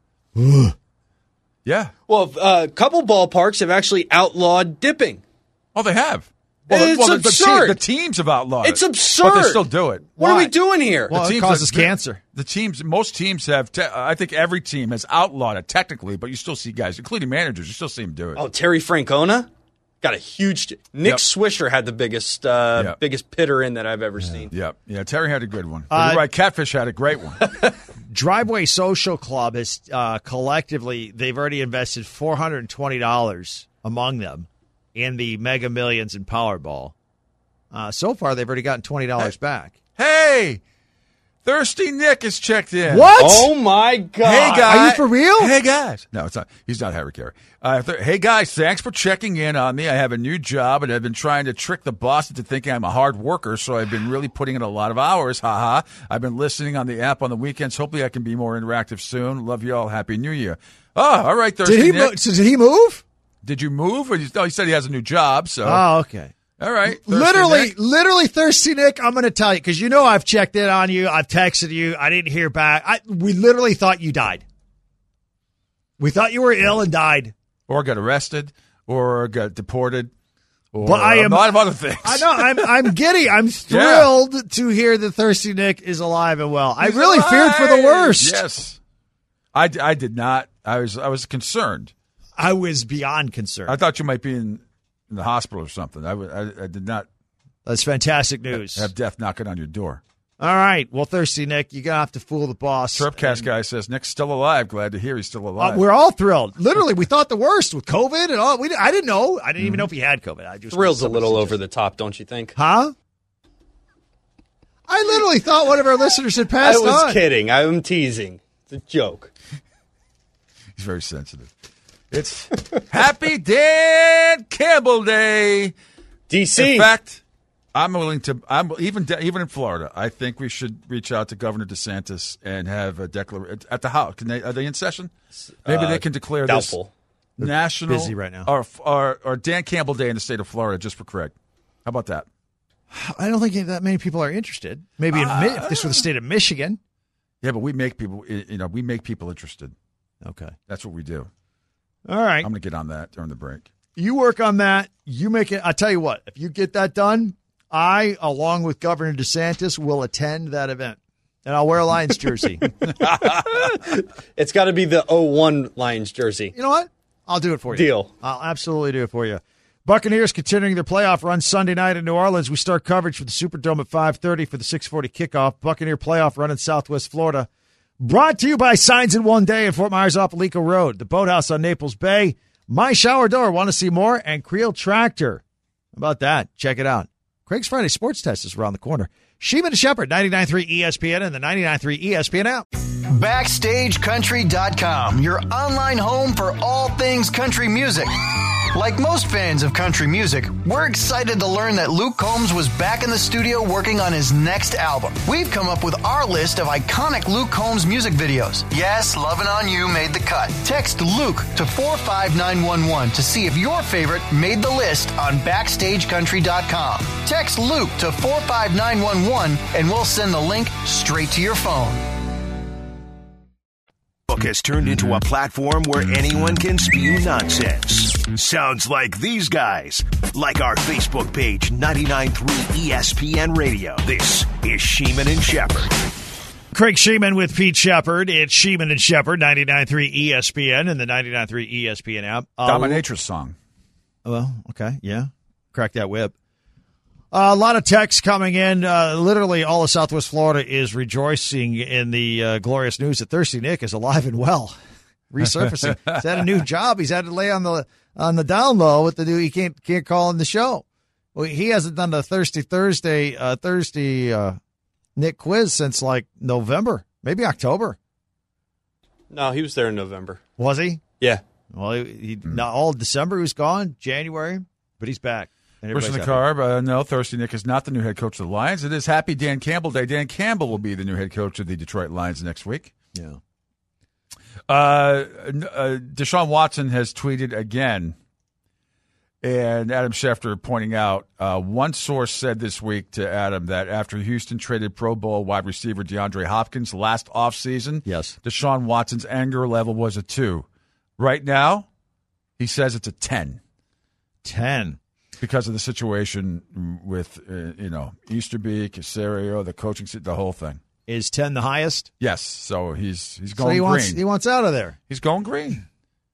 Speaker 3: Yeah.
Speaker 4: Well, uh, a couple ballparks have actually outlawed dipping.
Speaker 3: Oh, they have. Well,
Speaker 4: It's
Speaker 3: well, the, the,
Speaker 4: absurd.
Speaker 3: te- the teams have outlawed
Speaker 4: It's
Speaker 3: it.
Speaker 4: absurd.
Speaker 3: But they still do it.
Speaker 4: What are
Speaker 2: Why?
Speaker 4: we doing here?
Speaker 2: Well,
Speaker 3: The
Speaker 2: it
Speaker 3: teams
Speaker 2: causes
Speaker 3: that-
Speaker 2: cancer.
Speaker 3: The teams, most teams have. Te- I think every team has outlawed it technically, but you still see guys, including managers, you still see them do it.
Speaker 4: Oh, Terry Francona got a huge. Nick
Speaker 3: Yep.
Speaker 4: Swisher had the biggest, uh,
Speaker 3: Yep.
Speaker 4: biggest pitter in that I've ever seen.
Speaker 3: Yeah, yeah. Terry had a good one. But
Speaker 2: Uh,
Speaker 3: you're right. Catfish had a great one.
Speaker 2: Driveway Social Club has uh, collectively, they've already invested four hundred twenty dollars among them in the Mega Millions and Powerball. Uh, so far, they've already gotten twenty dollars back.
Speaker 3: Hey, Thirsty Nick is checked in.
Speaker 2: What?
Speaker 4: Oh my God!
Speaker 3: Hey guys,
Speaker 2: Are you for real?
Speaker 3: Hey guys, no, it's not. He's not Harry Carey. Uh, th- hey guys, thanks for checking in on me. I have a new job, and I've been trying to trick the boss into thinking I'm a hard worker. So I've been really putting in a lot of hours. Ha ha. I've been listening on the app on the weekends. Hopefully, I can be more interactive soon. Love you all. Happy New Year. Oh, all right, Thirsty
Speaker 2: Did he,
Speaker 3: Nick.
Speaker 2: mo- so did he move?
Speaker 3: Did you move? Or you, oh, he said he has a new job. So
Speaker 2: Oh, okay.
Speaker 3: all right, Thirsty
Speaker 2: Literally,
Speaker 3: Nick.
Speaker 2: literally, Thirsty Nick, I'm going to tell you, because you know I've checked in on you. I've texted you. I didn't hear back. I, we literally thought you died. We thought you were ill and died.
Speaker 3: or got arrested, or got deported, or
Speaker 2: But I am-
Speaker 3: a lot of other things.
Speaker 2: I know. I'm I'm giddy. I'm thrilled to hear that Thirsty Nick is alive and well. I
Speaker 3: He's
Speaker 2: really feared for the
Speaker 3: alive!
Speaker 2: worst.
Speaker 3: Yes, I, d- I did not. I was I was concerned.
Speaker 2: I was beyond concerned.
Speaker 3: I thought you might be in, in the hospital or something. I, w- I, I did not
Speaker 2: That's fantastic news.
Speaker 3: have death knocking on your door.
Speaker 2: All right. Well, Thirsty Nick, you're going to have to fool the boss.
Speaker 3: Turpcast guy says Nick's still alive. Glad to hear he's still
Speaker 2: Uh,
Speaker 3: alive.
Speaker 2: we're all thrilled. Literally, we thought the worst with COVID and all. We, I didn't know. I didn't even know if he had COVID. I just
Speaker 4: Thrill's a little over the top, don't you think?
Speaker 2: Huh? I literally thought one of our listeners had
Speaker 4: I
Speaker 2: passed
Speaker 4: was
Speaker 2: on.
Speaker 4: kidding. I'm teasing. It's a joke.
Speaker 3: He's very sensitive. It's Happy Dan Campbell Day.
Speaker 4: D C.
Speaker 3: In fact, I'm willing to. I'm even even in Florida. I think we should reach out to Governor DeSantis and have a declaration at the House. Can they? Are they in session? Maybe uh, they can declare
Speaker 4: doubtful.
Speaker 3: this national
Speaker 2: busy right now.
Speaker 3: Or, or or Dan Campbell Day in the state of Florida, just for Craig. How about that?
Speaker 2: I don't think that many people are interested. Maybe in, uh, if this were the state of Michigan.
Speaker 3: Yeah, but we make people. You know, we make people interested.
Speaker 2: Okay,
Speaker 3: that's what we do.
Speaker 2: All right,
Speaker 3: I'm going to get on that during the break.
Speaker 2: You work on that. You make it. I tell you what. If you get that done, I, along with Governor DeSantis, will attend that event, and I'll wear a Lions jersey.
Speaker 4: It's got to be the oh one Lions jersey.
Speaker 2: You know what? I'll do it for you.
Speaker 4: Deal.
Speaker 2: I'll absolutely do it for you. Buccaneers continuing their playoff run Sunday night in New Orleans. We start coverage for the Superdome at five thirty for the six forty kickoff. Buccaneer playoff run in Southwest Florida. Brought to you by Signs in One Day at Fort Myers off Alico Road, the Boathouse on Naples Bay, My Shower Door, Want to See More, and Creel Tractor. How about that? Check it out. Craig's Friday Sports Test is around the corner. Sheeman and Shepherd, ninety-nine point three E S P N and the ninety-nine point three E S P N app.
Speaker 8: Backstage Country dot com, your online home for all things country music. Like most fans of country music, we're excited to learn that Luke Combs was back in the studio working on his next album. We've come up with our list of iconic Luke Combs music videos. Yes, Lovin' On You made the cut. Text Luke to four five nine one one to see if your favorite made the list on Backstage Country dot com. Text Luke to four five nine one one and we'll send the link straight to your phone.
Speaker 1: Facebook has turned into a platform where anyone can spew nonsense. Sounds like these guys. Like our Facebook page, ninety-nine point three E S P N Radio. This is Sheeman and Shepherd.
Speaker 2: Craig Sheeman with Pete Shepherd. It's Sheeman and Shepherd, ninety-nine point three E S P N and the ninety-nine point three E S P N app. Uh,
Speaker 3: Dominatrix song.
Speaker 2: Well, okay, yeah. Crack that whip. Uh, a lot of texts coming in. Uh, literally, all of Southwest Florida is rejoicing in the uh, glorious news that Thirsty Nick is alive and well, resurfacing. He's had a new job. He's had to lay on the on the down low with the new. He can't can't call in the show. Well, he hasn't done the Thirsty Thursday, uh, Thirsty uh, Nick quiz since like November, maybe October.
Speaker 4: No, he was there in November.
Speaker 2: Was he?
Speaker 4: Yeah.
Speaker 2: Well, he, he mm. not all December he was gone, January, but he's back.
Speaker 3: Bruce in the car, uh, no, Thirsty Nick is not the new head coach of the Lions. It is Happy Dan Campbell Day. Dan Campbell will be the new head coach of the Detroit Lions next week.
Speaker 2: Yeah.
Speaker 3: Uh, uh, Deshaun Watson has tweeted again, and Adam Schefter pointing out, uh, one source said this week to Adam that after Houston traded Pro Bowl wide receiver DeAndre Hopkins last offseason,
Speaker 2: yes,
Speaker 3: Deshaun Watson's anger level was a two. Right now, he says it's a ten.
Speaker 2: ten.
Speaker 3: Because of the situation with, uh, you know, Easterby, Caserio, the coaching, the whole thing.
Speaker 2: Is ten the highest?
Speaker 3: Yes. So he's he's going
Speaker 2: so he
Speaker 3: green.
Speaker 2: Wants, he wants out of there.
Speaker 3: He's going green.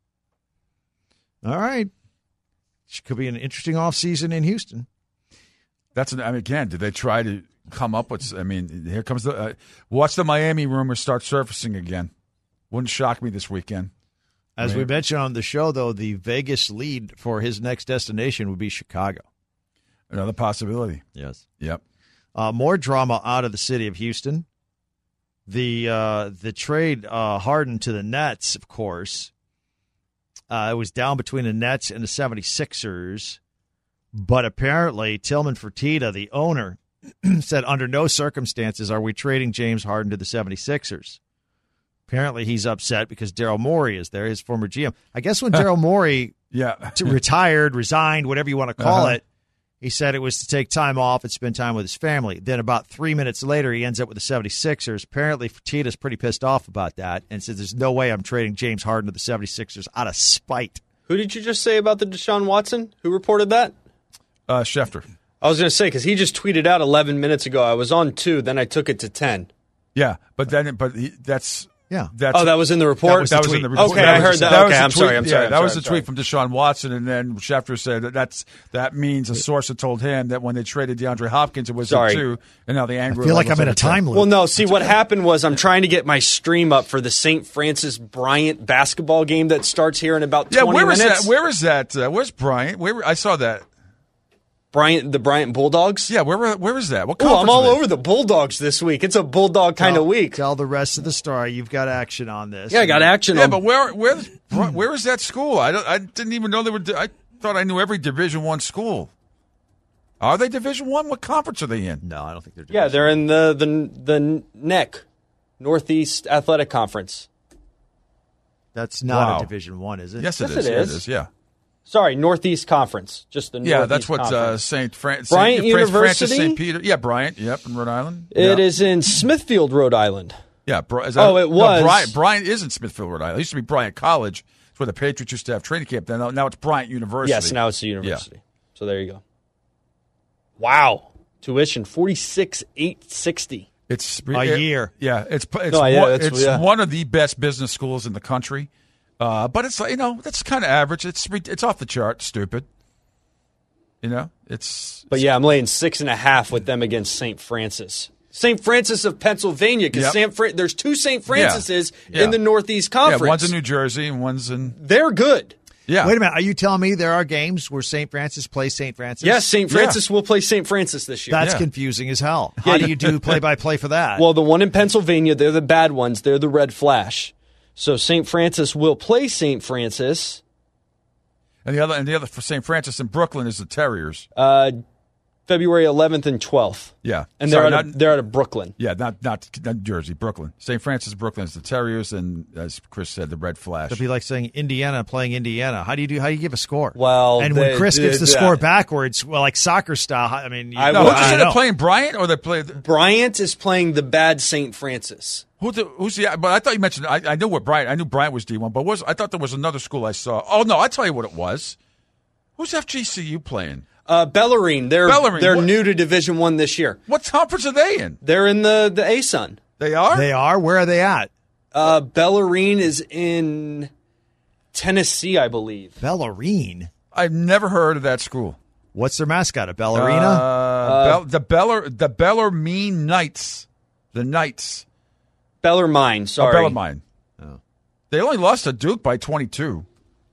Speaker 2: All right. Could be an interesting offseason in Houston.
Speaker 3: That's an, I mean, again, did they try to come up with, I mean, here comes the, uh, watch the Miami rumors start surfacing again. Wouldn't shock me this weekend.
Speaker 2: As we mentioned on the show, though, the Vegas lead for his next destination would be Chicago.
Speaker 3: Another possibility.
Speaker 2: Yes.
Speaker 3: Yep.
Speaker 2: Uh, more drama out of the city of Houston. The uh, the trade uh, Harden to the Nets, of course. Uh, it was down between the Nets and the seventy-sixers. But apparently, Tillman Fertitta, the owner, said under no circumstances are we trading James Harden to the seventy-sixers. Apparently, he's upset because Daryl Morey is there, his former G M. I guess when Daryl Morey
Speaker 3: yeah.
Speaker 2: retired, resigned, whatever you want to call
Speaker 3: uh-huh.
Speaker 2: it, he said it was to take time off and spend time with his family. Then about three minutes later, he ends up with the seventy-sixers. Apparently, Fertitta's pretty pissed off about that and says there's no way I'm trading James Harden to the seventy-sixers out of spite.
Speaker 4: Who did you just say about the Deshaun Watson? Who reported that?
Speaker 3: Uh, Schefter.
Speaker 4: I was going to say, because he just tweeted out eleven minutes ago, I was on two, then I took it to ten.
Speaker 3: Yeah, but then but he, that's...
Speaker 2: Yeah.
Speaker 3: That's
Speaker 4: oh, that was in the report?
Speaker 3: That was, that was in the report.
Speaker 4: Okay, I heard that.
Speaker 3: that
Speaker 4: okay, I'm
Speaker 3: tweet,
Speaker 4: sorry, I'm sorry.
Speaker 3: Yeah,
Speaker 4: I'm
Speaker 3: that
Speaker 4: sorry,
Speaker 3: was
Speaker 4: I'm
Speaker 3: a
Speaker 4: sorry.
Speaker 3: tweet from Deshaun Watson, and then Schefter said that that's, that means a source had told him that when they traded DeAndre Hopkins, it was
Speaker 4: sorry.
Speaker 3: a two, and now the anger
Speaker 2: I feel like I'm in a time loop.
Speaker 4: Well, no, see, what happened was I'm trying to get my stream up for the Saint Francis Bryant basketball game that starts here in about
Speaker 3: yeah,
Speaker 4: twenty
Speaker 3: where
Speaker 4: minutes.
Speaker 3: Is that? Where is that? Uh, where's Bryant? Where I saw that.
Speaker 4: Bryant, the Bryant Bulldogs?
Speaker 3: Yeah, where were- where is that? What
Speaker 4: Oh,
Speaker 3: conference
Speaker 4: I'm all
Speaker 3: are they?
Speaker 4: over the Bulldogs this week. It's a Bulldog kind
Speaker 2: Tell-
Speaker 4: of week.
Speaker 2: Tell the rest of the story. You've got action on this.
Speaker 4: Yeah, I got action
Speaker 3: Yeah,
Speaker 4: on.
Speaker 3: but where where where is that school? I don't, I didn't even know they were. I thought I knew every Division One school. Are they Division One? What conference are they in?
Speaker 2: No, I don't think they're.
Speaker 4: Yeah, they're in the the the N E C, Northeast Athletic Conference.
Speaker 2: That's not
Speaker 3: Wow.
Speaker 2: a Division One, is it?
Speaker 3: Yes, it
Speaker 4: Yes,
Speaker 3: is.
Speaker 4: it
Speaker 3: Yeah,
Speaker 4: is.
Speaker 3: it is. Yeah,
Speaker 4: Sorry, Northeast Conference. Just the
Speaker 3: yeah.
Speaker 4: Northeast
Speaker 3: That's what uh,
Speaker 4: Conference.
Speaker 3: Saint Fran-
Speaker 4: Bryant
Speaker 3: Saint Francis
Speaker 4: University?
Speaker 3: Saint Peter. Yeah, Bryant. Yep, in Rhode Island.
Speaker 4: It
Speaker 3: yeah.
Speaker 4: is in Smithfield, Rhode Island.
Speaker 3: Yeah. Bri- is
Speaker 4: Oh, it
Speaker 3: no,
Speaker 4: was.
Speaker 3: Bryant, Bryant is in Smithfield, Rhode Island. It used to be Bryant College. It's where the Patriots used to have training camp. Then now, now it's Bryant University.
Speaker 4: Yes, now it's a university. So there you go. Wow, tuition forty six eight sixty.
Speaker 3: It's
Speaker 2: A
Speaker 3: it-
Speaker 2: year.
Speaker 3: Yeah, it's it's
Speaker 4: No, yeah,
Speaker 3: one,
Speaker 4: that's-
Speaker 3: it's
Speaker 4: yeah.
Speaker 3: one of the best business schools in the country. Uh, but it's like, you know, that's kind of average. It's re- it's off the chart. Stupid. You know, it's
Speaker 4: But yeah, I'm laying six and a half with them against Saint Francis. Saint Francis of Pennsylvania, because
Speaker 3: Yep.
Speaker 4: Saint Fra- there's two Saint Francises
Speaker 3: Yeah.
Speaker 4: in the Northeast
Speaker 3: yeah.
Speaker 4: Conference.
Speaker 3: One's in New Jersey and one's in
Speaker 4: They're good.
Speaker 3: yeah.
Speaker 2: Wait a minute. Are you telling me there are games where Saint Francis plays Saint Francis?
Speaker 4: Yes, Saint
Speaker 3: Yeah.
Speaker 4: Francis will play Saint Francis this year.
Speaker 2: That's
Speaker 3: Yeah.
Speaker 2: confusing as hell. How do you do play-by-play for that?
Speaker 4: Well, the one in Pennsylvania, they're the bad ones. They're the Red Flash. So Saint Francis will play Saint Francis.
Speaker 3: And the other and the other for Saint Francis in Brooklyn is the Terriers.
Speaker 4: Uh, February eleventh and twelfth.
Speaker 3: Yeah,
Speaker 4: And
Speaker 3: Sorry,
Speaker 4: they're out
Speaker 3: not,
Speaker 4: of, they're out of Brooklyn.
Speaker 3: yeah, not not not Jersey, Brooklyn. Saint Francis, Brooklyn is the Terriers, and as Chris said, the Red Flash.
Speaker 2: It'd be like saying Indiana playing Indiana. How do you do? How do you give a score?
Speaker 4: Well,
Speaker 2: and
Speaker 4: they-
Speaker 2: when Chris gives the
Speaker 4: they-
Speaker 2: score backwards, well, like soccer style. I mean, you,
Speaker 4: I
Speaker 3: no,
Speaker 4: will-
Speaker 3: who just
Speaker 4: I
Speaker 3: said
Speaker 2: know.
Speaker 3: they're playing Bryant or they play
Speaker 4: Bryant is playing the bad Saint Francis.
Speaker 3: who? The, who's the? But I thought you mentioned. I, I knew what Bryant. I knew Bryant was D one, but was I thought there was another school I saw. Oh no, I tell you what it was. Who's F G C U playing?
Speaker 4: Uh, Bellarine, they're
Speaker 3: Bellarine,
Speaker 4: they're
Speaker 3: what-
Speaker 4: new to Division One this year.
Speaker 3: What conference are they in?
Speaker 4: They're in the the A S U N.
Speaker 3: They are.
Speaker 2: They are. Where are they at?
Speaker 4: Uh, Bellarine is in Tennessee, I believe.
Speaker 2: Bellarine.
Speaker 3: I've never heard of that school.
Speaker 2: What's their mascot? A ballerina?
Speaker 3: Uh, Bell, the Beller the Bellarmine Knights, the Knights.
Speaker 4: Bellarmine,
Speaker 3: Oh,
Speaker 4: sorry.
Speaker 3: Bellarmine. They only lost to Duke by twenty-two.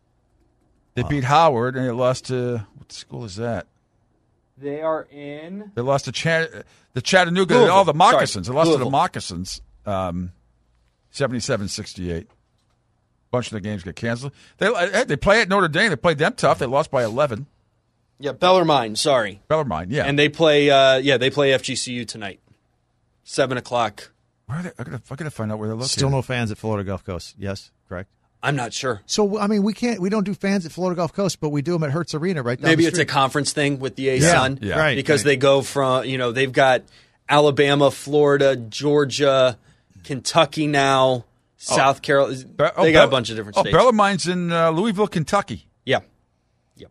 Speaker 3: They beat Howard, and they lost to what school is that?
Speaker 4: They are in.
Speaker 3: They lost to Chat, the Chattanooga,
Speaker 4: Louisville.
Speaker 3: all the Moccasins.
Speaker 4: Sorry,
Speaker 3: They lost to
Speaker 4: Louisville.
Speaker 3: the Moccasins, um, seventy-seven sixty-eight. Bunch of the games get canceled. They hey, they play at Notre Dame. They played them tough. They lost by eleven.
Speaker 4: Yeah, Bellarmine, sorry.
Speaker 3: Bellarmine, yeah.
Speaker 4: And they play. Uh, yeah, they play F G C U tonight, seven o'clock.
Speaker 3: Where are they? I gotta, I gotta find out where they're located.
Speaker 2: Still no fans at Florida Gulf Coast. Yes, correct.
Speaker 4: I'm not sure.
Speaker 2: So I mean, we can't. We don't do fans at Florida Gulf Coast, but we do them at Hertz Arena, right down
Speaker 4: Maybe
Speaker 2: the
Speaker 4: it's a
Speaker 2: street.
Speaker 4: conference thing with the A S U N.
Speaker 3: Yeah,
Speaker 2: right,
Speaker 4: Because
Speaker 2: right.
Speaker 4: they go from, you know, they've got Alabama, Florida, Georgia, Kentucky now, South Carolina.
Speaker 3: Be- oh,
Speaker 4: They got
Speaker 3: Bell-
Speaker 4: a bunch of different
Speaker 3: oh,
Speaker 4: states.
Speaker 3: Bellamine's in uh, Louisville, Kentucky.
Speaker 4: Yeah. Yep.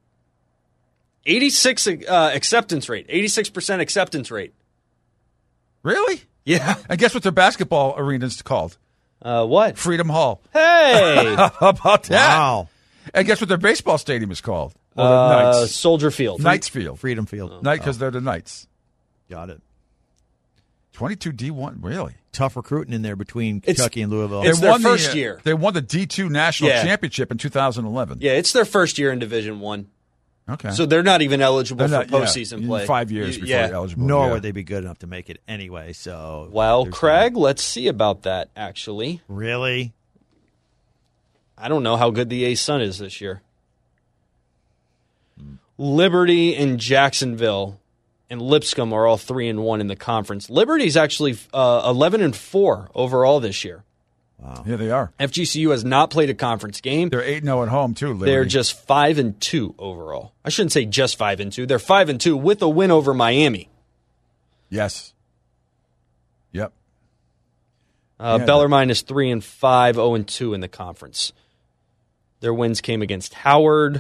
Speaker 4: eighty-six uh, acceptance rate. eighty-six percent acceptance rate.
Speaker 3: Really?
Speaker 4: Yeah.
Speaker 3: And guess what their basketball arena is called?
Speaker 4: Uh, what?
Speaker 3: Freedom Hall.
Speaker 4: Hey!
Speaker 3: How about that?
Speaker 2: Wow.
Speaker 3: And guess what their baseball stadium is called? Well,
Speaker 4: uh,
Speaker 3: the Knights.
Speaker 4: Soldier Field.
Speaker 3: Knights Field.
Speaker 2: Freedom Field.
Speaker 3: Knight because they're the Knights.
Speaker 2: Got it.
Speaker 3: twenty-two D one, really?
Speaker 2: Tough recruiting in there between
Speaker 4: It's-
Speaker 2: Kentucky and Louisville.
Speaker 4: it's their
Speaker 3: won the,
Speaker 4: first
Speaker 3: uh,
Speaker 4: year.
Speaker 3: They won the D two national
Speaker 4: Yeah.
Speaker 3: championship in two thousand eleven.
Speaker 4: Yeah, it's their first year in Division One.
Speaker 3: Okay.
Speaker 4: So they're not even eligible
Speaker 3: They're
Speaker 4: for
Speaker 3: not- yeah,
Speaker 4: postseason
Speaker 3: in
Speaker 4: play.
Speaker 3: Five years
Speaker 4: You-
Speaker 3: before
Speaker 4: yeah.
Speaker 3: they're eligible.
Speaker 2: Nor
Speaker 3: yeah.
Speaker 2: would they be good enough to make it anyway. So,
Speaker 4: Well,
Speaker 2: there's
Speaker 4: Craig, let's see about that, actually.
Speaker 2: that. Really?
Speaker 4: I don't know how good the A S U N is this year. Liberty and Jacksonville and Lipscomb are all three and one in the conference. Liberty's actually uh, eleven and four overall this year.
Speaker 3: Yeah, they are.
Speaker 4: F G C U has not played a conference game.
Speaker 3: They're eight and zero at home too. Liberty.
Speaker 4: They're just five and two overall. I shouldn't say just five and two. They're five and two with a win over Miami.
Speaker 3: yes. Yep.
Speaker 4: Uh,
Speaker 3: Yeah,
Speaker 4: Bellarmine is three and five, zero and two in the conference. Their wins came against Howard,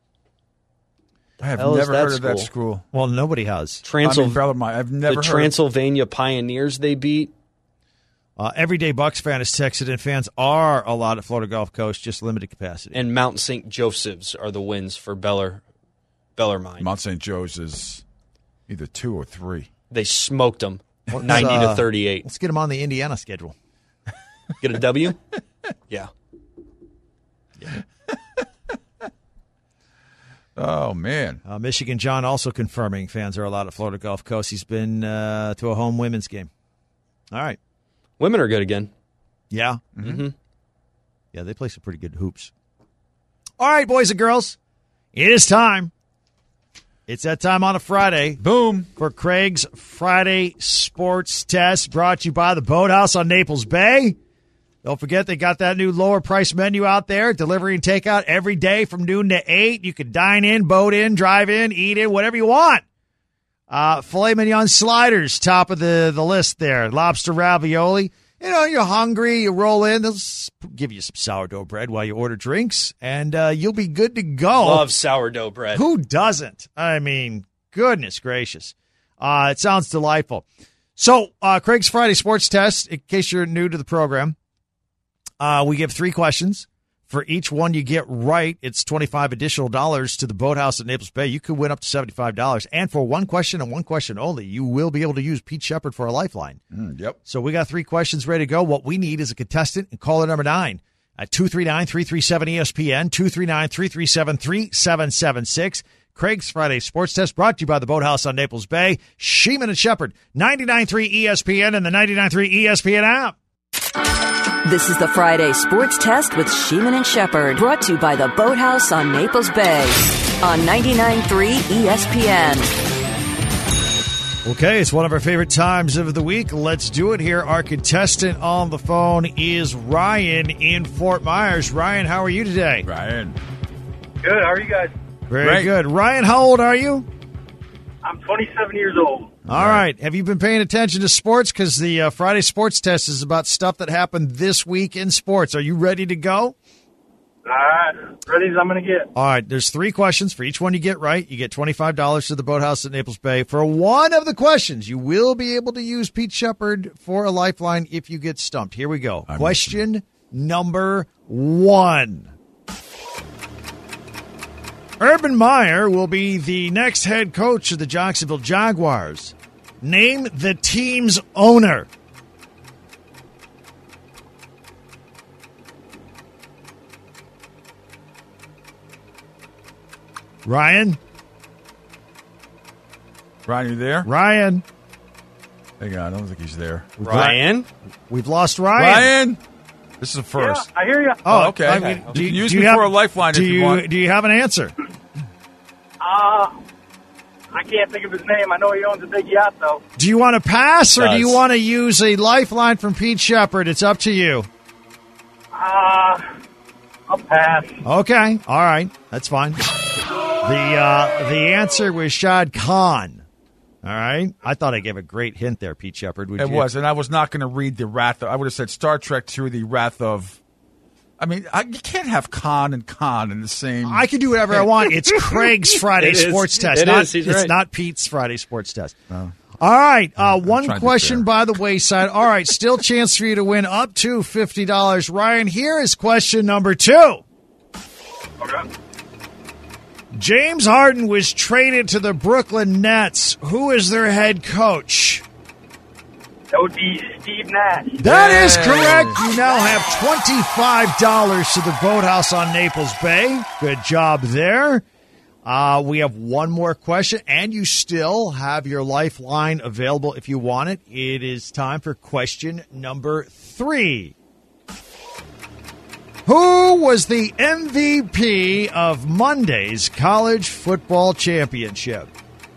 Speaker 3: I have
Speaker 4: hell is
Speaker 3: never
Speaker 4: that
Speaker 3: heard of that
Speaker 4: school?
Speaker 3: school.
Speaker 2: Well, nobody has.
Speaker 4: Transyl-
Speaker 3: I mean, Bellarmine. I've never
Speaker 4: the
Speaker 3: heard.
Speaker 4: Transylvania Pioneers they beat.
Speaker 2: Uh, Everyday Bucks fan has texted in. Fans are allowed at Florida Gulf Coast, just limited capacity.
Speaker 4: And Mount Saint Joseph's are the wins for Bellar, Bellarmine.
Speaker 3: Mount Saint Joe's is either two or three.
Speaker 4: They smoked them,
Speaker 2: Let's,
Speaker 4: ninety
Speaker 2: uh,
Speaker 4: to thirty-eight.
Speaker 2: Let's get them on the Indiana schedule.
Speaker 4: Get a W? Yeah.
Speaker 3: Oh, man.
Speaker 2: Uh, Michigan John also confirming fans are allowed at Florida Gulf Coast. He's been uh, to a home women's game. All right.
Speaker 4: Women are good again.
Speaker 2: Yeah.
Speaker 4: Mm-hmm.
Speaker 2: Yeah, they play some pretty good hoops. All right, boys and girls. It is time. It's that time on a Friday.
Speaker 3: Boom.
Speaker 2: For Craig's Friday Sports Test, brought to you by the Boathouse on Naples Bay. Don't forget, they got that new lower price menu out there, delivery and takeout every day from noon to eight. You can dine in, boat in, drive in, eat in, whatever you want. Uh, filet mignon sliders, top of the, the list there. Lobster ravioli. You know, you're hungry, you roll in, they'll give you some sourdough bread while you order drinks, and uh, you'll be good to go.
Speaker 4: Love sourdough bread.
Speaker 2: Who doesn't? I mean, goodness gracious. Uh, it sounds delightful. So, uh, Craig's Friday Sports Test, in case you're new to the program, uh, we give three questions. For each one you get right, it's twenty-five additional dollars to the Boathouse at Naples Bay. You could win up to seventy-five dollars. And for one question and one question only, you will be able to use Pete Shepard for a lifeline.
Speaker 3: Mm, yep.
Speaker 2: So we got three questions ready to go. What we need is a contestant and caller number nine at two three nine, three three seven, E S P N, two three nine, three three seven, three seven seven six. Craig's Friday Sports Test brought to you by the Boathouse on Naples Bay. Sheeman and Shepard, ninety-nine point three E S P N and the ninety-nine point three E S P N app.
Speaker 9: This is the Friday Sports Test with Sheeman and Shepard, brought to you by the Boathouse on Naples Bay on ninety-nine point three E S P N.
Speaker 2: Okay, it's one of our favorite times of the week. Let's do it here. Our contestant on the phone is Ryan in Fort Myers. Ryan, how are you today?
Speaker 3: Ryan.
Speaker 10: Good. How are you guys?
Speaker 2: Very
Speaker 3: Great.
Speaker 2: good. Ryan, how old are you?
Speaker 10: I'm twenty-seven years old.
Speaker 2: All right. Have you been paying attention to sports? Because the uh, Friday Sports Test is about stuff that happened this week in sports. Are you ready to go?
Speaker 10: All right. Ready as I'm going to get.
Speaker 2: All right. There's three questions. For each one you get right, you get twenty-five dollars to the Boathouse at Naples Bay. For one of the questions, you will be able to use Pete Shepard for a lifeline if you get stumped. Here we go.
Speaker 3: I'm
Speaker 2: Question listening. Number one. Urban Meyer will be the next head coach of the Jacksonville Jaguars. Name the team's owner. Ryan?
Speaker 3: Ryan, you there?
Speaker 2: Ryan?
Speaker 3: Hang on, I don't think he's there.
Speaker 4: Ryan?
Speaker 2: We've lost Ryan.
Speaker 3: Ryan? This is a first.
Speaker 10: Yeah, I hear you.
Speaker 2: Oh,
Speaker 3: okay.
Speaker 2: I mean,
Speaker 3: You can use
Speaker 2: do
Speaker 3: me
Speaker 2: have-
Speaker 3: for a lifeline
Speaker 2: do
Speaker 3: if you want.
Speaker 2: Do you have an answer?
Speaker 10: Uh, I can't think of his name. I know he owns a big yacht, though.
Speaker 2: Do you want to pass, or do
Speaker 4: Does.
Speaker 2: you want to use a lifeline from Pete Shepard? It's up to you.
Speaker 10: Uh, I'll pass.
Speaker 2: Okay. All right. That's fine. The uh, the answer was Shad Khan. All right. I thought I gave a great hint there, Pete Shepard. Would
Speaker 3: It
Speaker 2: you?
Speaker 3: was, and I was not going to read the Wrath of, I would have said Star Trek two, the Wrath of, I mean, I, you can't have Khan and Khan in the same.
Speaker 2: I can do whatever I want. It's Craig's Friday
Speaker 4: It is.
Speaker 2: Sports Test.
Speaker 4: It
Speaker 2: not,
Speaker 4: is. He's
Speaker 2: it's
Speaker 4: right.
Speaker 2: not Pete's Friday Sports Test. All right. Uh, one
Speaker 3: trying to be
Speaker 2: question
Speaker 3: fair.
Speaker 2: by the wayside. All right. Still chance for you to win up to fifty dollars. Ryan, here is question number two.
Speaker 10: Okay.
Speaker 2: James Harden was traded to the Brooklyn Nets. Who is their head coach?
Speaker 10: That would be Steve Nash.
Speaker 2: That is
Speaker 3: Yay.
Speaker 2: correct. You now have twenty-five dollars to the Boathouse on Naples Bay. Good job there. Uh, we have one more question, and you still have your lifeline available if you want it. It is time for question number three. Who was the M V P of Monday's college football championship?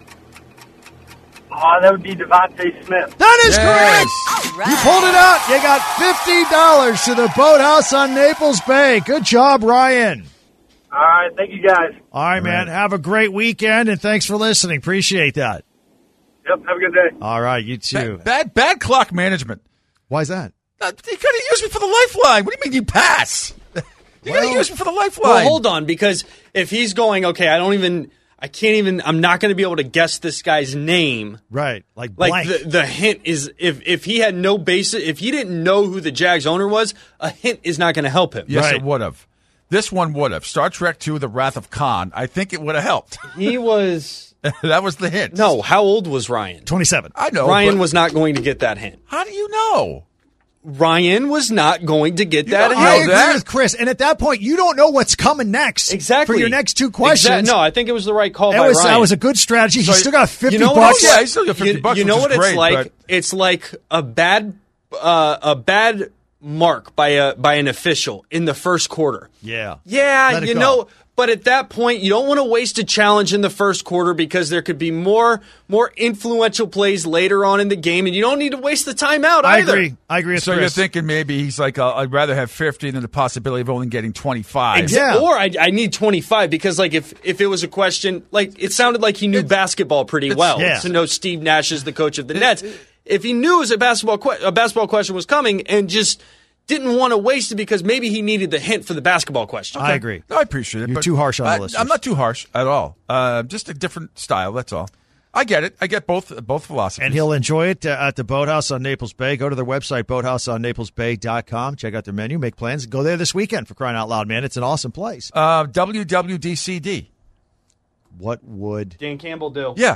Speaker 10: Uh, that would be Devontae Smith.
Speaker 2: That is
Speaker 3: Yes.
Speaker 2: correct. You pulled it out. You got fifty dollars to the Boathouse on Naples Bay. Good job, Ryan.
Speaker 10: All right. Thank you, guys.
Speaker 2: All right, man. Have a great weekend, and thanks for listening. Appreciate that.
Speaker 10: Yep. Have a good day.
Speaker 2: All right, you too.
Speaker 3: Bad, bad, bad clock management.
Speaker 2: Why is that?
Speaker 3: Uh, you got to use me for the lifeline. What do you mean you pass? You got to
Speaker 4: Well-
Speaker 3: use me for the lifeline.
Speaker 4: Well, hold on, because if he's going, okay, I don't even, I can't even, I'm not going to be able to guess this guy's name.
Speaker 2: Right, like
Speaker 4: Like
Speaker 2: blank.
Speaker 4: the, the hint is, if if he had no basis, if he didn't know who the Jags owner was, a hint is not going to help him.
Speaker 3: Yes,
Speaker 2: Right.
Speaker 3: it would have. This one would have. Star Trek two, The Wrath of Khan. I think it would have helped.
Speaker 4: He was,
Speaker 3: That was the hint.
Speaker 4: no, how old was Ryan?
Speaker 2: twenty-seven.
Speaker 3: I know.
Speaker 4: Ryan
Speaker 3: but
Speaker 4: was not going to get that hint.
Speaker 3: How do you know?
Speaker 4: Ryan was not going to get that
Speaker 2: I
Speaker 4: hit.
Speaker 2: agree with Chris. And at that point, you don't know what's coming next.
Speaker 4: Exactly.
Speaker 2: For your next two questions.
Speaker 4: Exactly. No, I think it was the right call
Speaker 2: That
Speaker 4: by
Speaker 2: was,
Speaker 4: Ryan.
Speaker 2: that was a good strategy.
Speaker 4: So,
Speaker 2: He still got fifty
Speaker 4: you know
Speaker 2: bucks.
Speaker 4: What
Speaker 3: yeah, he still got fifty
Speaker 4: you,
Speaker 3: bucks.
Speaker 4: You know
Speaker 3: which
Speaker 4: what
Speaker 3: is
Speaker 4: it's
Speaker 3: great,
Speaker 4: like?
Speaker 3: but-
Speaker 4: It's like a bad, uh, a bad mark by a by an official in the first quarter.
Speaker 2: Yeah.
Speaker 4: Yeah,
Speaker 2: Let it
Speaker 4: you
Speaker 2: go.
Speaker 4: know, but at that point, you don't want to waste a challenge in the first quarter because there could be more more influential plays later on in the game, and you don't need to waste the timeout
Speaker 2: I
Speaker 4: either.
Speaker 2: agree. I agree with
Speaker 3: So
Speaker 2: Chris.
Speaker 3: you're thinking maybe he's like, uh, I'd rather have fifty than the possibility of only getting twenty-five.
Speaker 4: Exa-
Speaker 2: Yeah.
Speaker 4: Or I, I need twenty-five because, like, if, if it was a question, like, it sounded like he knew basketball pretty well
Speaker 2: yeah.
Speaker 4: to know Steve Nash is the coach of the Nets. If he knew it was a basketball que- a basketball question was coming and just didn't want to waste it because maybe he needed the hint for the basketball question.
Speaker 2: I agree.
Speaker 3: No, I appreciate it.
Speaker 2: You're
Speaker 3: but
Speaker 2: too harsh on the
Speaker 3: I,
Speaker 2: listeners.
Speaker 3: I'm not too harsh at all. Uh, just a different style, that's all. I get it. I get both both philosophies.
Speaker 2: And he'll enjoy it uh, at the Boathouse on Naples Bay. Go to their website, boathouse on naples bay dot com. Check out their menu, make plans. Go there this weekend, for crying out loud, man. It's an awesome place.
Speaker 3: Uh, W W D C D.
Speaker 2: What would...
Speaker 4: Dan Campbell do.
Speaker 3: Yeah.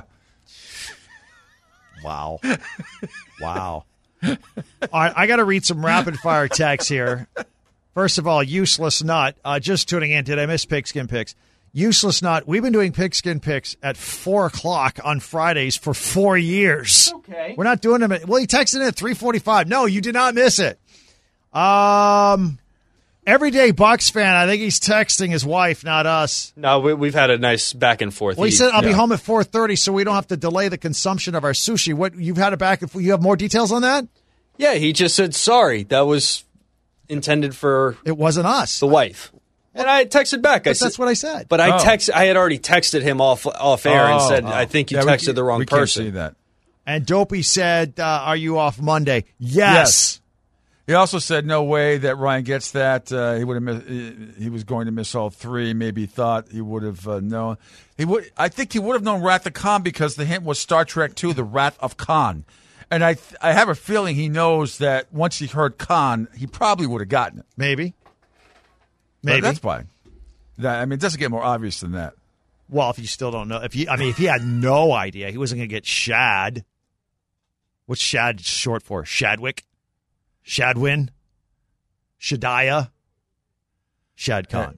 Speaker 2: Wow. Wow. All right, I got to read some rapid-fire texts here. First of all, Useless Nut. Uh, just tuning in. Did I miss Pigskin Picks? Useless Nut. We've been doing Pigskin Picks at four o'clock on Fridays for four years.
Speaker 4: Okay.
Speaker 2: We're not doing them. At, well, he texted in at three forty-five. No, you did not miss it. Um, Everyday Bucks fan. I think he's texting his wife, not us.
Speaker 4: No, we, we've had a nice back and forth.
Speaker 2: Well, he said, I'll be
Speaker 3: yeah.
Speaker 2: home at four thirty, so we don't have to delay the consumption of our sushi. What, you've had it back. If you have more details on that?
Speaker 4: Yeah, he just said sorry. That was intended for
Speaker 2: It wasn't us.
Speaker 4: the wife. And I texted back. I
Speaker 2: But
Speaker 4: said,
Speaker 2: that's what I said.
Speaker 4: But I
Speaker 3: Oh.
Speaker 4: text. I had already texted him off off air and
Speaker 3: Oh,
Speaker 4: said,
Speaker 3: oh.
Speaker 4: I think you
Speaker 3: Yeah, we
Speaker 4: texted
Speaker 3: can't-
Speaker 4: the wrong
Speaker 3: we can't
Speaker 4: person.
Speaker 3: see that.
Speaker 2: And Dopey said, uh, are you off Monday? Yes.
Speaker 3: He also said, no way that Ryan gets that. Uh, he would have. Miss, he was going to miss all three. Maybe he thought he would have uh, known. He would. I think he would have known Wrath of Khan because the hint was Star Trek two, The Wrath of Khan. And I, th- I have a feeling he knows that once he heard Khan, he probably would have gotten it.
Speaker 2: Maybe.
Speaker 3: But
Speaker 2: Maybe.
Speaker 3: that's fine. That, I mean, it doesn't get more obvious than that.
Speaker 2: Well, if you still don't know. if you, I mean, if he had no idea, he wasn't going to get Shad. What's Shad short for? Shadwick? Shadwin? Shadiah? Shad Khan.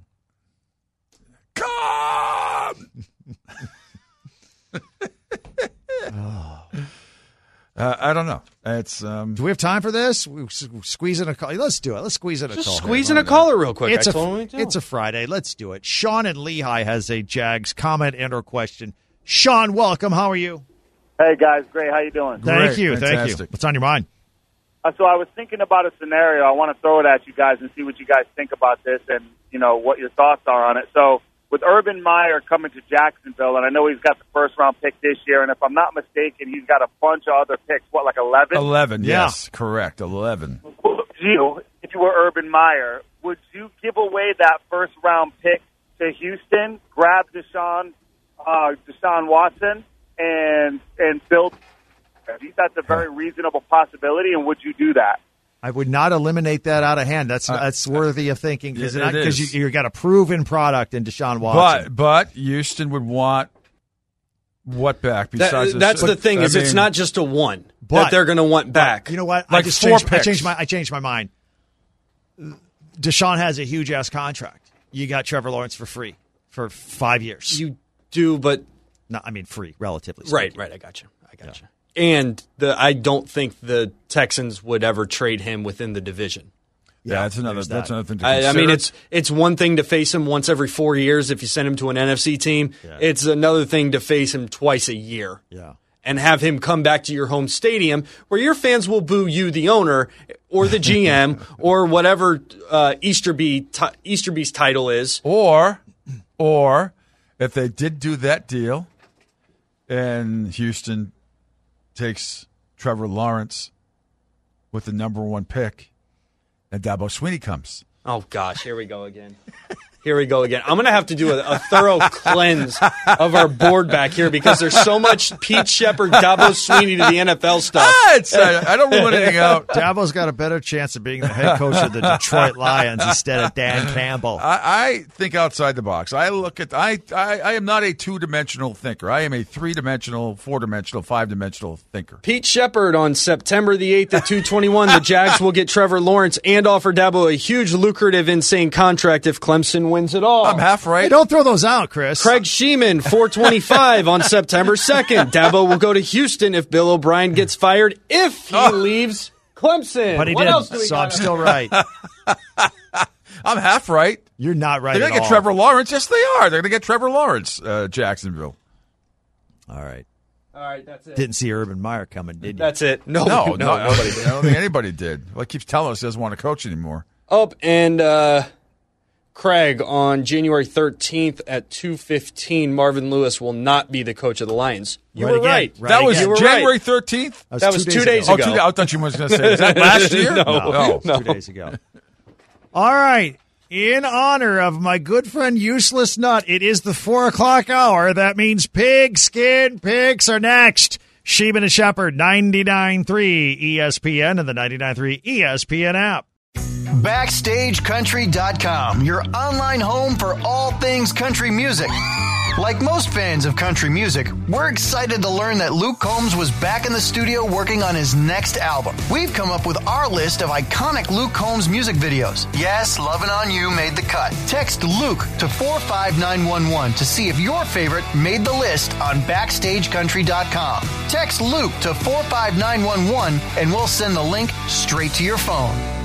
Speaker 3: Khan!
Speaker 2: Oh.
Speaker 3: Uh, I don't know. It's um,
Speaker 2: Do we have time for this? We s- squeeze in a call. Let's do it. Let's squeeze in a
Speaker 4: Just
Speaker 2: call.
Speaker 4: squeeze in a caller real quick.
Speaker 2: It's
Speaker 4: I
Speaker 2: a,
Speaker 4: told him to.
Speaker 2: it's a Friday. Let's do it. Sean in Lehigh has a Jags comment and or question. Sean, welcome. How are you?
Speaker 11: Hey guys, great. How you doing?
Speaker 2: Thank
Speaker 3: Great.
Speaker 2: you. Thank you.
Speaker 3: Fantastic.
Speaker 2: What's on your mind?
Speaker 11: Uh, so I was thinking about a scenario. I want to throw it at you guys and see what you guys think about this, and you know what your thoughts are on it. So with Urban Meyer coming to Jacksonville, and I know he's got the first round pick this year, and if I'm not mistaken, he's got a bunch of other picks. What, like eleven?
Speaker 3: eleven.
Speaker 2: Yeah.
Speaker 3: Yes, correct. eleven.
Speaker 11: Would you, if you were Urban Meyer, would you give away that first round pick to Houston, grab Deshaun, uh, Deshaun Watson, and and build? I think that's a very reasonable possibility, and would you do that?
Speaker 2: I would not eliminate that out of hand. That's
Speaker 3: Uh,
Speaker 2: that's worthy of thinking because
Speaker 3: it is.
Speaker 2: you, you got a proven product in Deshaun Watson.
Speaker 3: But but Houston would want what back
Speaker 4: That-
Speaker 3: besides
Speaker 4: that's
Speaker 3: this-
Speaker 4: the thing
Speaker 3: I
Speaker 4: is it's
Speaker 3: mean,
Speaker 4: not just a one
Speaker 2: But-
Speaker 4: that they're going to want back.
Speaker 2: You know what? I
Speaker 3: Like
Speaker 2: just
Speaker 3: four
Speaker 2: changed, I
Speaker 3: picks.
Speaker 2: changed my I changed my mind. Deshaun has a huge ass contract. You got Trevor Lawrence for free for five years.
Speaker 4: You do, but
Speaker 2: no, I mean free, relatively.
Speaker 4: right,
Speaker 2: speaking.
Speaker 4: right. I got you. I got you. And the I don't think the Texans would ever trade him within the division.
Speaker 3: Yeah, that's another
Speaker 2: there's
Speaker 3: that's
Speaker 2: that.
Speaker 3: another thing to
Speaker 4: I, I
Speaker 3: consider.
Speaker 4: mean, it's it's one thing to face him once every four years if you send him to an N F C team. It's another thing to face him twice a year.
Speaker 2: Yeah.
Speaker 4: And have him come back to your home stadium where your fans will boo you, the owner, or the G M, or whatever uh, Easterby t- Easterby's title is.
Speaker 3: Or, or if they did do that deal, and Houston takes Trevor Lawrence with the number one pick, and Dabo Swinney comes.
Speaker 4: Oh gosh, here we go again. Here we go again. I'm going to have to do a, a thorough cleanse of our board back here because there's so much Pete Shepard, Dabo Sweeney to the N F L stuff.
Speaker 3: Ah, it's, uh, I don't rule anything out.
Speaker 2: Dabo's got a better chance of being the head coach of the Detroit Lions instead of Dan Campbell.
Speaker 3: I, I think outside the box. I look at. I, I, I am not a two-dimensional thinker. I am a three-dimensional, four-dimensional, five-dimensional thinker.
Speaker 4: Pete Shepard on September the eighth at two twenty-one. The Jags will get Trevor Lawrence and offer Dabo a huge, lucrative, insane contract if Clemson wins it all.
Speaker 3: I'm half right.
Speaker 2: Hey, don't throw those out, Chris.
Speaker 4: Craig Sheeman, four twenty-five on September second. Dabo will go to Houston if Bill O'Brien gets fired if he
Speaker 3: Oh.
Speaker 4: leaves Clemson.
Speaker 2: But he
Speaker 4: what
Speaker 2: didn't,
Speaker 4: else do we
Speaker 2: so
Speaker 4: got?
Speaker 2: I'm still right.
Speaker 3: I'm half right.
Speaker 2: You're not right
Speaker 3: They're
Speaker 2: at
Speaker 3: going to get
Speaker 2: all.
Speaker 3: Trevor Lawrence. Yes, they are. They're going to get Trevor Lawrence, uh, Jacksonville.
Speaker 2: All right.
Speaker 4: All right, that's it.
Speaker 2: Didn't see Urban Meyer coming, did you?
Speaker 4: That's it. No,
Speaker 3: No,
Speaker 4: no,
Speaker 3: no,
Speaker 4: nobody did.
Speaker 3: I don't think anybody did. Well, he keeps telling us he doesn't want to coach anymore.
Speaker 4: Oh, and uh, Craig, on January thirteenth at two fifteen, Marvin Lewis will not be the coach of the Lions. You
Speaker 2: Right
Speaker 4: were
Speaker 2: again.
Speaker 4: right.
Speaker 2: Right
Speaker 3: that was
Speaker 4: You were
Speaker 3: January
Speaker 4: right.
Speaker 3: thirteenth?
Speaker 4: That was two days
Speaker 3: Oh,
Speaker 4: ago.
Speaker 3: two days. I thought you were going to say, is that last year?
Speaker 4: No.
Speaker 2: No,
Speaker 4: No.
Speaker 2: two days ago. All right. In honor of my good friend Useless Nut, it is the four o'clock hour. That means Pigskin Picks are next. Sheeman and Shepard, ninety-nine point three E S P N and the ninety-nine point three E S P N app.
Speaker 8: Backstage Country dot com, your online home for all things country music. Like most fans of country music, we're excited to learn that Luke Combs was back in the studio working on his next album. We've come up with our list of iconic Luke Combs music videos. Yes, Lovin' On You made the cut. Text Luke to four five nine one one to see if your favorite made the list on Backstage Country dot com. Text Luke to four five nine one one and we'll send the link straight to your phone.